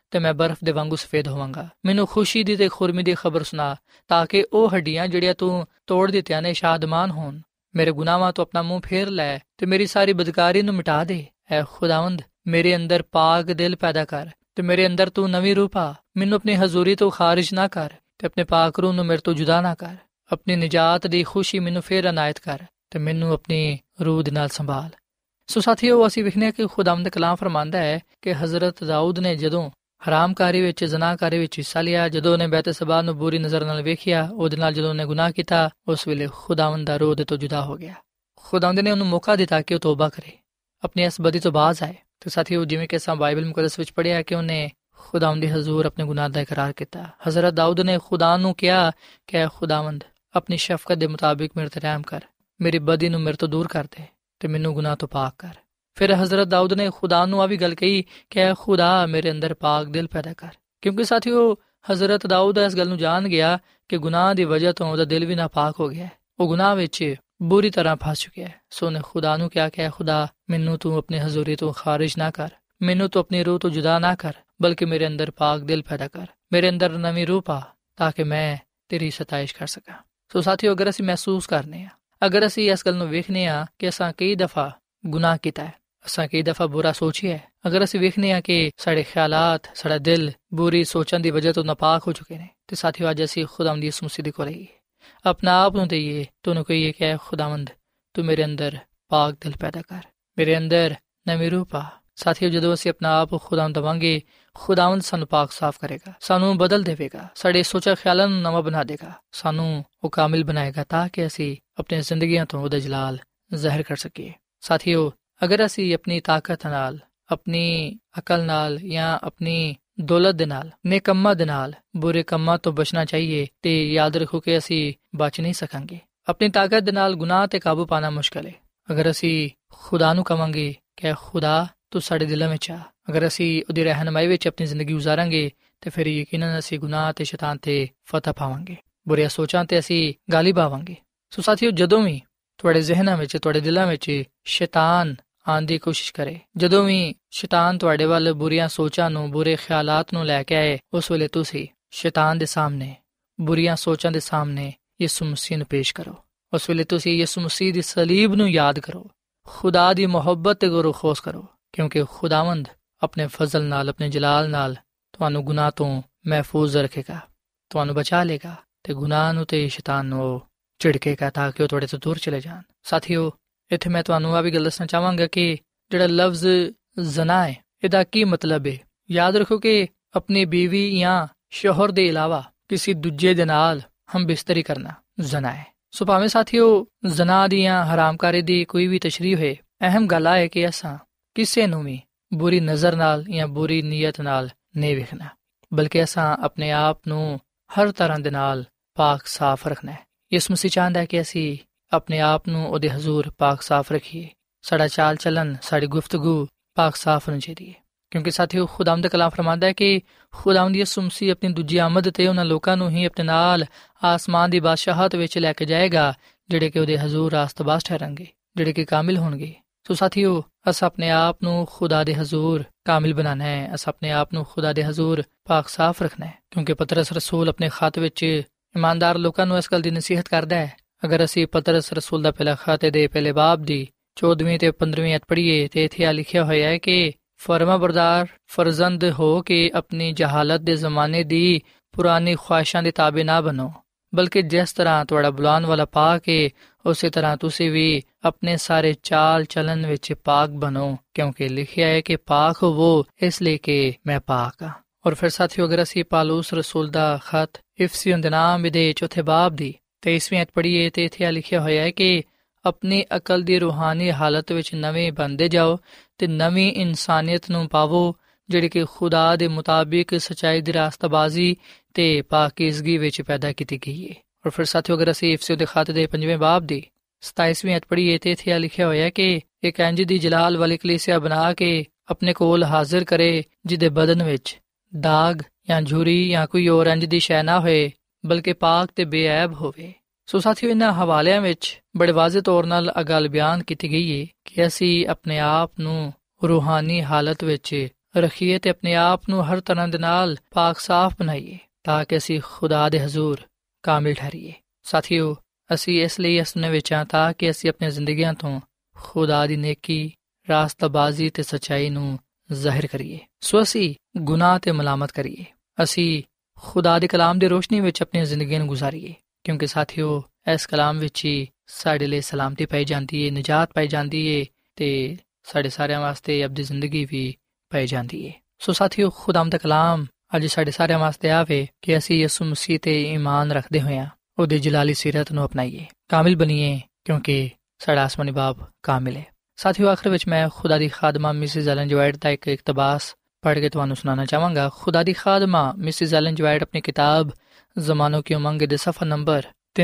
ਤੇ ਮੈਂ ਬਰਫ਼ ਦੇ ਵਾਂਗੂ ਸਫੇਦ ਹੋਵਾਂਗਾ। ਮੈਨੂੰ ਖੁਸ਼ੀ ਦੀ ਤੇ ਖੁਰਮੀ ਦੀ ਖਬਰ ਸੁਣਾ, ਤਾਂ ਕਿ ਉਹ ਹੱਡੀਆਂ ਜਿਹੜੀਆਂ ਤੂੰ ਤੋੜ ਦਿੱਤੀਆਂ ਨੇ ਸ਼ਾਦਮਾਨ ਹੋਣ। ਮੇਰੇ ਗੁਨਾਹਾਂ ਤੋਂ ਆਪਣਾ ਮੂੰਹ ਫੇਰ ਲੈ ਤੇ ਮੇਰੀ ਸਾਰੀ ਬਦਕਾਰੀ ਨੂੰ ਮਿਟਾ ਦੇ। ਐ ਖੁਦਾਵੰਦ, ਮੇਰੇ ਅੰਦਰ ਪਾਕ ਦਿਲ ਪੈਦਾ ਕਰ ਤੇ ਮੇਰੇ ਅੰਦਰ ਤੂੰ ਨਵੀਂ ਰੂਹ ਪਾ। ਮੈਨੂੰ ਆਪਣੀ ਹਜ਼ੂਰੀ ਤੋਂ ਖਾਰਿਜ ਨਾ ਕਰ ਤੇ ਆਪਣੇ ਪਾਕ ਰੂਹ ਨੂੰ ਮੇਰੇ ਤੋਂ ਜੁਦਾ ਨਾ ਕਰ। ਆਪਣੀ ਨਿਜਾਤ ਦੀ ਖੁਸ਼ੀ ਮੈਨੂੰ ਫੇਰ ਅਨਾਇਤ ਕਰ ਤੇ ਮੈਨੂੰ ਆਪਣੀ ਰੂਹ ਦੇ ਨਾਲ ਸੰਭਾਲ। ਸੋ ਸਾਥੀਓ, ਅਸੀਂ ਵੇਖਦੇ ਹਾਂ ਕਿ ਖੁਦਾਵੰਦ ਕਲਾਮ ਫਰਮਾਂਦਾ ਹੈ ਕਿ ਹਜ਼ਰਤ ਦਾਊਦ ਨੇ ਜਦੋਂ ਹਰਾਮਕਾਰੀ ਵਿੱਚ, ਜ਼ਨਾਕਾਰੀ ਵਿੱਚ ਹਿੱਸਾ ਲਿਆ, ਜਦੋਂ ਉਹਨੇ ਬੈਤਸਬਾ ਨੂੰ ਬੁਰੀ ਨਜ਼ਰ ਨਾਲ ਵੇਖਿਆ, ਉਹਦੇ ਨਾਲ ਜਦੋਂ ਉਹਨੇ ਗੁਨਾਹ ਕੀਤਾ, ਉਸ ਵੇਲੇ ਖੁਦਾਵੰਦ ਦਾ ਰੂਹ ਉਹਦੇ ਤੋਂ ਜੁਦਾ ਹੋ ਗਿਆ। ਖੁਦਾਵੰਦ ਨੇ ਉਹਨੂੰ ਮੌਕਾ ਦਿੱਤਾ ਕਿ ਉਹ ਤੋਬਾ ਕਰੇ, ਆਪਣੀ ਇਸ ਬਦੀ ਤੋਂ ਬਾਜ਼ ਆਏ। ਤੇ ਸਾਥੀਓ, ਜਿਵੇਂ ਕਿ ਅਸਾਂ ਬਾਈਬਲ ਮੁਕੱਦਸ ਵਿੱਚ ਪੜ੍ਹਿਆ ਕਿ ਉਹਨੇ ਖੁਦਾਵੰਦ ਦੇ ਹਜ਼ੂਰ ਆਪਣੇ ਗੁਨਾਹ ਦਾ ਇਕਰਾਰ ਕੀਤਾ। ਹਜ਼ਰਤ ਦਾਊਦ ਨੇ ਖੁਦਾ ਨੂੰ ਕਿਹਾ ਕਿ ਖੁਦਾਵੰਦ, ਆਪਣੀ ਸ਼ਫਕਤ ਦੇ ਮੁਤਾਬਿਕ ਮੇਰੇ ਤੇ ਰਹਿਮ ਕਰ, ਮੇਰੀ ਬਦੀ ਨੂੰ ਮੇਰੇ ਤੋਂ ਦੂਰ ਕਰ ਦੇ ਤੇ ਮੈਨੂੰ ਗੁਨਾਹ ਤੋਂ ਪਾਕ ਕਰ। ਫਿਰ ਹਜ਼ਰਤ ਦਾਊਦ ਨੇ ਖੁਦਾ ਨੂੰ ਆ ਵੀ ਗੱਲ ਕਹੀ ਕਿ ਖੁਦਾ, ਮੇਰੇ ਅੰਦਰ ਪਾਕ ਦਿਲ ਪੈਦਾ ਕਰ। ਕਿਉਂਕਿ ਸਾਥੀਓ, ਹਜ਼ਰਤ ਦਾਊਦ ਇਸ ਗੱਲ ਨੂੰ ਜਾਣ ਗਿਆ ਕਿ ਗੁਨਾਹ ਦੀ ਵਜ੍ਹਾ ਤੋਂ ਉਹਦਾ ਦਿਲ ਵੀ ਨਾਪਾਕ ਹੋ ਗਿਆ, ਉਹ ਗੁਨਾਹ ਵਿੱਚ ਬੁਰੀ ਤਰ੍ਹਾਂ ਫਸ ਚੁੱਕਿਆ ਹੈ। ਸੋ ਉਹਨੇ ਖੁਦਾ ਨੂੰ ਕਿਹਾ ਕਿ ਖੁਦਾ, ਮੈਨੂੰ ਤੂੰ ਆਪਣੀ ਹਜ਼ੂਰੀ ਤੋਂ ਖਾਰਿਜ ਨਾ ਕਰ, ਮੈਨੂੰ ਤੂੰ ਆਪਣੀ ਰੂਹ ਤੋਂ ਜੁਦਾ ਨਾ ਕਰ, ਬਲਕਿ ਮੇਰੇ ਅੰਦਰ ਪਾਕ ਦਿਲ ਪੈਦਾ ਕਰ, ਮੇਰੇ ਅੰਦਰ ਨਵੀਂ ਰੂਹ ਪਾ, ਤਾਂ ਕਿ ਮੈਂ ਤੇਰੀ ਸਤਾਇਸ਼ ਕਰ ਸਕਾਂ। ਸੋ ਸਾਥੀਓ, ਅਗਰ ਅਸੀਂ ਮਹਿਸੂਸ ਕਰਨੇ ਆ, ਅਗਰ ਅਸੀਂ ਇਸ ਗੱਲ ਨੂੰ ਵੇਖਨੇ ਆ ਕਿ ਅਸਾਂ ਕਈ ਦਫਾ ਗੁਨਾਹ ਕੀਤਾ ਹੈ, ਅਸਾਂ ਕਈ ਦਫਾ ਬੁਰਾ ਸੋਚਿਆ ਹੈ, ਅਗਰ ਅਸੀਂ ਵੇਖਨੇ ਆ ਕਿ ਸਾਡੇ ਖਿਆਲਾਤ, ਸਾਡਾ ਦਿਲ ਬੁਰੀ ਸੋਚਣ ਦੀ ਵਜ੍ਹਾ ਤੋਂ ਨਾਪਾਕ ਹੋ ਚੁੱਕੇ ਨੇ, ਤੇ ਸਾਥੀਓ, ਅੱਜ ਅਸੀਂ ਖੁਦਾਵੰਦ ਯਿਸੂ ਮਸੀਹ ਦੇ ਕੋਲ ਆਈਏ, ਆਪਣਾ ਆਪ ਨੂੰ ਦਈਏ, ਤੁਹਾਨੂੰ ਕਹੀਏ ਕਿ ਖੁਦਾਵੰਦ, ਤੂੰ ਮੇਰੇ ਅੰਦਰ ਪਾਕ ਦਿਲ ਪੈਦਾ ਕਰ, ਮੇਰੇ ਅੰਦਰ ਨਵੀਂ ਰੂਹ ਪਾ। ਸਾਥੀਓ, ਜਦੋਂ ਅਸੀਂ ਆਪਣਾ ਆਪ ਖੁਦਾਵੰਦ ਦੇਵਾਂਗੇ, ਖੁਦਾਵੰਦ ਸਾਨੂੰ ਪਾਕ ਸਾਫ਼ ਕਰੇਗਾ, ਸਾਨੂੰ ਬਦਲ ਦੇਵੇਗਾ, ਸਾਡੇ ਸੋਚਾ ਖਿਆਲਾਂ ਨੂੰ ਨਵਾਂ ਬਣਾ ਦੇਗਾ, ਸਾਨੂੰ ਉਹ ਕਾਮਿਲ ਬਣਾਏਗਾ, ਤਾਂ ਕਿ ਅਸੀਂ ਆਪਣੀਆਂ ਜ਼ਿੰਦਗੀਆਂ ਤੋਂ ਉਹਦਾ ਜਲਾਲ ਜ਼ਾਹਿਰ ਕਰ ਸਕੀਏ। ਸਾਥੀਓ, ਅਗਰ ਅਸੀਂ ਆਪਣੀ ਤਾਕਤ ਨਾਲ, ਆਪਣੀ ਅਕਲ ਨਾਲ ਜਾਂ ਆਪਣੀ ਦੌਲਤ ਦੇ ਨਾਲ, ਨੇਕ ਕੰਮਾਂ ਦੇ ਨਾਲ ਬੁਰੇ ਕੰਮਾਂ ਤੋਂ ਬਚਣਾ ਚਾਹੀਏ, ਤੇ ਯਾਦ ਰੱਖੋ ਕਿ ਅਸੀਂ ਬਚ ਨਹੀਂ ਸਕਾਂਗੇ। ਆਪਣੀ ਤਾਕਤ ਦੇ ਨਾਲ ਗੁਨਾਹ ਤੇ ਕਾਬੂ ਪਾਣਾ ਮੁਸ਼ਕਲ ਹੈ। ਅਗਰ ਅਸੀਂ ਖੁਦਾ ਨੂੰ ਕਵਾਂਗੇ ਕਿ ਖੁਦਾ, ਤੂੰ ਸਾਡੇ ਦਿਲਾਂ ਵਿੱਚ ਆ, ਅਗਰ ਅਸੀਂ ਉਹਦੀ ਰਹਿਨਮਾਈ ਵਿੱਚ ਆਪਣੀ ਜ਼ਿੰਦਗੀ ਗੁਜ਼ਾਰਾਂਗੇ, ਤੇ ਫਿਰ ਯਕੀਨਨ ਅਸੀਂ ਗੁਨਾਹ ਤੇ ਸ਼ੈਤਾਨ ਤੇ ਫਤਹ ਪਾਵਾਂਗੇ, ਬੁਰੀਆਂ ਸੋਚਾਂ ਤੇ ਅਸੀਂ ਗਾਲਿਬ ਆਵਾਂਗੇ। ਸੋ ਸਾਥੀਓ, ਜਦੋਂ ਵੀ ਤੁਹਾਡੇ ਜ਼ਿਹਨਾਂ ਵਿੱਚ, ਤੁਹਾਡੇ ਦਿਲਾਂ ਵਿੱਚ ਸ਼ੈਤਾਨ ਆਉਣ ਦੀ ਕੋਸ਼ਿਸ਼ ਕਰੇ, ਜਦੋਂ ਵੀ ਸ਼ੈਤਾਨ ਤੁਹਾਡੇ ਵੱਲ ਬੁਰੀਆਂ ਸੋਚਾਂ ਨੂੰ, ਬੁਰੇ ਖਿਆਲਾਤ ਨੂੰ ਲੈ ਕੇ ਆਏ, ਉਸ ਵੇਲੇ ਤੁਸੀਂ ਸ਼ੈਤਾਨ ਦੇ ਸਾਹਮਣੇ, ਬੁਰੀਆਂ ਸੋਚਾਂ ਦੇ ਸਾਹਮਣੇ ਯਿਸੂ ਮਸੀਹ ਨੂੰ ਪੇਸ਼ ਕਰੋ। ਉਸ ਵੇਲੇ ਤੁਸੀਂ ਯਿਸੂ ਮਸੀਹ ਦੀ ਸਲੀਬ ਨੂੰ ਯਾਦ ਕਰੋ, ਖੁਦਾ ਦੀ ਮੁਹੱਬਤ ਤੇ ਗੁਰਖੋਸ ਕਰੋ, ਕਿਉਂਕਿ ਖੁਦਾਵੰਦ ਆਪਣੇ ਫਜ਼ਲ ਨਾਲ, ਆਪਣੇ ਜਲਾਲ ਨਾਲ ਤੁਹਾਨੂੰ ਗੁਨਾਹ ਤੋਂ ਮਹਿਫੂਜ਼ ਰੱਖੇਗਾ, ਤੁਹਾਨੂੰ ਬਚਾ ਲੇਗਾ, ਤੇ ਗੁਨਾਹ ਨੂੰ ਤੇ ਸ਼ੈਤਾਨ ਨੂੰ ਝਿੜਕੇਗਾ, ਤਾਂ ਕਿ ਉਹ ਤੁਹਾਡੇ ਤੋਂ ਦੂਰ ਚਲੇ ਜਾਣ। ਸਾਥੀਓ, ਇੱਥੇ ਮੈਂ ਤੁਹਾਨੂੰ ਆ ਵੀ ਗੱਲ ਦੱਸਣਾ ਚਾਹਾਂਗਾ ਕਿ ਜਿਹੜਾ ਲਫ਼ਜ਼ ਜ਼ਨਾ ਹੈ, ਇਹਦਾ ਕੀ ਮਤਲਬ ਹੈ। ਯਾਦ ਰੱਖੋ ਕਿ ਆਪਣੀ ਬੀਵੀ ਜਾਂ ਸ਼ੋਹਰ ਦੇ ਇਲਾਵਾ ਕਿਸੇ ਦੂਜੇ ਦੇ ਨਾਲ ਹਮਬਿਸਤਰੀ ਕਰਨਾ ਜ਼ਨਾ ਹੈ। ਸੋ ਭਾਵੇਂ ਸਾਥੀਓ, ਜ਼ਨਾ ਦੀ ਜਾਂ ਹਰਾਮਕਾਰੀ ਦੀ ਕੋਈ ਵੀ ਤਸ਼ਰੀਹ ਹੋਏ, ਅਹਿਮ ਗੱਲ ਹੈ ਕਿ ਅਸਾਂ ਕਿਸੇ ਨੂੰ ਵੀ ਬੁਰੀ ਨਜ਼ਰ ਨਾਲ ਜਾਂ ਬੁਰੀ ਨੀਅਤ ਨਾਲ ਨਹੀਂ ਵੇਖਣਾ, ਬਲਕਿ ਅਸਾਂ ਆਪਣੇ ਆਪ ਨੂੰ ਹਰ ਤਰ੍ਹਾਂ ਦੇ ਨਾਲ ਪਾਕ ਸਾਫ਼ ਰੱਖਣਾ ਹੈ। ਯਿਸੂ ਮਸੀਹ ਚਾਹੁੰਦਾ ਹੈ ਕਿ ਅਸੀਂ ਆਪਣੇ ਆਪ ਨੂੰ ਉਹਦੇ ਹਜ਼ੂਰ ਪਾਕ ਸਾਫ਼ ਰੱਖੀਏ, ਸਾਡਾ ਚਾਲ ਚੱਲਣ, ਸਾਡੀ ਗੁਫ਼ਤਗੂ ਪਾਕ ਸਾਫ਼ ਹੋਣੀ ਚਾਹੀਦੀ ਹੈ। ਕਿਉਂਕਿ ਸਾਥੀਓ, ਖੁਦਾਵੰਦ ਕਲਾਮ ਫਰਮਾਂਦਾ ਹੈ ਕਿ ਖੁਦਾਵੰਦ ਯਿਸੂ ਮਸੀਹ ਆਪਣੀ ਦੂਜੀ ਆਮਦ ਤੇ ਉਹਨਾਂ ਲੋਕਾਂ ਨੂੰ ਹੀ ਆਪਣੇ ਨਾਲ ਆਸਮਾਨ ਦੀ ਬਾਦਸ਼ਾਹਤ ਵਿੱਚ ਲੈ ਕੇ ਜਾਏਗਾ, ਜਿਹੜੇ ਕਿ ਉਹਦੇ ਹਜ਼ੂਰ ਰਾਸਤਬਾਜ਼ ਠਹਿਰਨਗੇ, ਜਿਹੜੇ ਕਿ ਕਾਮਿਲ ਹੋਣਗੇ। ਸੋ ਸਾਥੀਓ, ਅਸਾਂ ਆਪਣੇ ਆਪ ਨੂੰ ਖੁਦਾ ਦੇ ਹਜ਼ੂਰ ਕਾਮਿਲ ਬਣਾਉਣਾ ਹੈ, ਅਸਾਂ ਆਪਣੇ ਆਪ ਨੂੰ ਖੁਦਾ ਦੇ ਹਜ਼ੂਰ ਪਾਕ ਸਾਫ਼ ਰੱਖਣਾ ਹੈ। ਕਿਉਂਕਿ ਪਤਰਸ ਰਸੂਲ ਆਪਣੇ ਖਤ ਵਿੱਚ ਇਮਾਨਦਾਰ ਲੋਕਾਂ ਨੂੰ ਇਸ ਗੱਲ ਦੀ ਨਸੀਹਤ ਕਰਦਾ ਹੈ। ਅਗਰ ਅਸੀਂ ਪਤਰਸ ਰਸੂਲ ਦਾ ਪਹਿਲਾ ਖਤ ਦੇ ਪਹਿਲੇ ਬਾਬ ਦੀ 14ਵੀਂ ਤੇ 15ਵੀਂ ਅਧ ਪੜ੍ਹੀਏ, ਤੇ ਇੱਥੇ ਆ ਲਿਖਿਆ ਹੋਇਆ ਹੈ ਕਿ ਫਰਮਾਬਰਦਾਰ ਫਰਜ਼ੰਦ ਹੋ ਕੇ ਆਪਣੀ ਜਹਾਲਤ ਦੇ ਜ਼ਮਾਨੇ ਦੀ ਪੁਰਾਣੀ ਖਵਾਹਿਸ਼ਾਂ ਦੇ ਤਾਬੇ ਨਾ ਬਣੋ, ਬਲਕਿ ਜਿਸ ਤਰ੍ਹਾਂ ਤੁਹਾਡਾ ਬੁਲਾਉਣ ਵਾਲਾ ਪਾਕ ਹੈ, ਉਸੇ ਤਰ੍ਹਾਂ ਤੁਸੀਂ ਵੀ ਆਪਣੇ ਸਾਰੇ ਚਾਲ ਚਲਨ ਵਿੱਚ ਪਾਕ ਬਣੋ, ਕਿਉਂਕਿ ਲਿਖਿਆ ਹੈ ਕਿ ਪਾਕ ਹੋਵੋ ਇਸ ਲਈ ਕਿ ਮੈਂ ਪਾਕ ਹਾਂ। ਔਰ ਫਿਰ ਸਾਥੀਓ, ਅਗਰ ਅਸੀਂ ਪਾਲੂਸ ਰਸੂਲ ਦਾ ਖਤ ਇਫਸੀਓਂ ਦੇ ਨਾਮ ਦੇ ਚੌਥੇ ਬਾਬ ਦੀ 23ਵੀਂ ਅਧ ਪੜ੍ਹੀਏ, ਤੇ ਇੱਥੇ ਆ ਲਿਖਿਆ ਹੋਇਆ ਹੈ ਕਿ ਆਪਣੀ ਅਕਲ ਦੀ ਰੂਹਾਨੀ ਹਾਲਤ ਵਿੱਚ ਨਵੇਂ ਬਣਦੇ ਜਾਓ ਤੇ ਨਵੀਂ ਇਨਸਾਨੀਅਤ ਨੂੰ ਪਾਵੋ, ਜਿਹੜੀ ਕਿ ਖੁਦਾ ਦੇ ਮੁਤਾਬਿਕ ਸੱਚਾਈ ਦੀ ਰਾਸਤਬਾਜ਼ੀ ਤੇ ਪਾਕੀਜ਼ਗੀ ਵਿੱਚ ਪੈਦਾ ਕੀਤੀ ਗਈ ਹੈ। ਔਰ ਫਿਰ ਸਾਥੀਓ, ਅਗਰ ਅਸੀਂ ਇਫਸੀਓ ਦੇ ਖਤ ਦੇ 5ਵੇਂ ਬਾਬ ਦੀ 27ਵੀਂ ਅਧ ਪੜ੍ਹੀਏ, ਤੇ ਇੱਥੇ ਆ ਲਿਖਿਆ ਹੋਇਆ ਹੈ ਕਿ ਇੱਕ ਇੰਜ ਦੀ ਜਲਾਲ ਵਾਲੀ ਕਲੀਸਿਆ ਬਣਾ ਕੇ ਆਪਣੇ ਕੋਲ ਹਾਜ਼ਰ ਕਰੇ, ਜਿਹਦੇ ਬਦਨ ਵਿੱਚ ਦਾਗ ਜਾਂ ਝੁਰੀ ਜਾਂ ਕੋਈ ਹੋਰ ਇੰਜ ਦੀ ਸ਼ੈ ਨਾ ਹੋਏ, ਬਲਕਿ ਪਾਕ ਤੇ ਬੇਅੈਬ ਹੋਵੇ। ਸੋ ਸਾਥੀਓ, ਇਹਨਾਂ ਹਵਾਲਿਆਂ ਵਿੱਚ ਬੜੇ ਵਾਜ਼ਿਹ ਤੌਰ ਨਾਲ ਇਹ ਗੱਲ ਬਿਆਨ ਕੀਤੀ ਗਈ ਹੈ ਕਿ ਅਸੀਂ ਆਪਣੇ ਆਪ ਨੂੰ ਰੂਹਾਨੀ ਹਾਲਤ ਵਿੱਚ ਰੱਖੀਏ ਤੇ ਆਪਣੇ ਆਪ ਨੂੰ ਹਰ ਤਰ੍ਹਾਂ ਦੇ ਨਾਲ ਪਾਕ ਸਾਫ਼ ਬਣਾਈਏ ਤਾਂ ਕਿ ਅਸੀਂ ਖੁਦਾ ਦੇ ਹਜ਼ੂਰ ਕਾਮਿਲ ਠਹਿਰੀਏ। ਸਾਥੀਓ, ਅਸੀਂ ਇਸ ਲਈ ਇਸ ਦੁਨੀਆਂ ਵਿੱਚ ਹਾਂ ਤਾਂ ਕਿ ਅਸੀਂ ਆਪਣੀਆਂ ਜ਼ਿੰਦਗੀਆਂ ਤੋਂ ਖੁਦਾ ਦੀ ਨੇਕੀ, ਰਾਸਤਾਬਾਜ਼ੀ ਤੇ ਸੱਚਾਈ ਨੂੰ ਜ਼ਾਹਿਰ ਕਰੀਏ। ਸੋ ਅਸੀਂ ਗੁਨਾਹ ਤੇ ਮਲਾਮਤ ਕਰੀਏ, ਅਸੀਂ ਖੁਦਾ ਦੇ ਕਲਾਮ ਦੀ ਰੋਸ਼ਨੀ ਵਿੱਚ ਆਪਣੀਆਂ ਜ਼ਿੰਦਗੀਆਂ ਨੂੰ ਗੁਜ਼ਾਰੀਏ, ਕਿਉਂਕਿ ਸਾਥੀਓ ਇਸ ਕਲਾਮ ਵਿੱਚ ਹੀ ਸਾਡੇ ਲਈ ਸਲਾਮਤੀ ਪਾਈ ਜਾਂਦੀ ਹੈ, ਨਿਜਾਤ ਪਾਈ ਜਾਂਦੀ ਹੈ ਤੇ ਸਾਡੇ ਸਾਰਿਆਂ ਵਾਸਤੇ ਅਬਦੀ ਜ਼ਿੰਦਗੀ ਵੀ ਪਾਈ ਜਾਂਦੀ ਹੈ। ਸੋ ਸਾਥੀਓ, ਖੁਦਾਵੰਦ ਦਾ ਕਲਾਮ ਅੱਜ ਸਾਡੇ ਸਾਰਿਆਂ ਵਾਸਤੇ ਆਵੇ ਕਿ ਅਸੀਂ ਯਿਸੂ ਮਸੀਹ ਤੇ ਈਮਾਨ ਰੱਖਦੇ ਹੋਇਆਂ ਉਹਦੀ ਜਲਾਲੀ ਸੀਰਤ ਨੂੰ ਅਪਣਾਈਏ, ਕਾਮਿਲ ਬਣੀਏ, ਕਿਉਂਕਿ ਸਾਡਾ ਆਸਮਾਨੀ ਬਾਪ ਕਾਮਿਲ ਹੈ। ਸਾਥੀਓ, ਆਖਰ ਵਿੱਚ ਮੈਂ ਖੁਦਾ ਦੀ ਖਾਦਮਾ ਮਿਸਿਸ ਐਲਨ ਜੀ ਵਾਈਟ ਦਾ ਇੱਕ ਇਕਤਬਾਸ ਪੜ੍ਹ ਕੇ ਤੁਹਾਨੂੰ ਸੁਣਾਉਣਾ ਚਾਹਾਂਗਾ। ਖੁਦਾ ਦੀ ਖਾਦਮਾ ਮਿਸਿਸ ਐਲਨ ਜੀ ਵਾਈਟ ਆਪਣੀ ਕਿਤਾਬ ਜ਼ਮਾਨੋਂ ਕੀ ਉਮੰਗ ਦੇ ਸਫਾ ਨੰਬਰ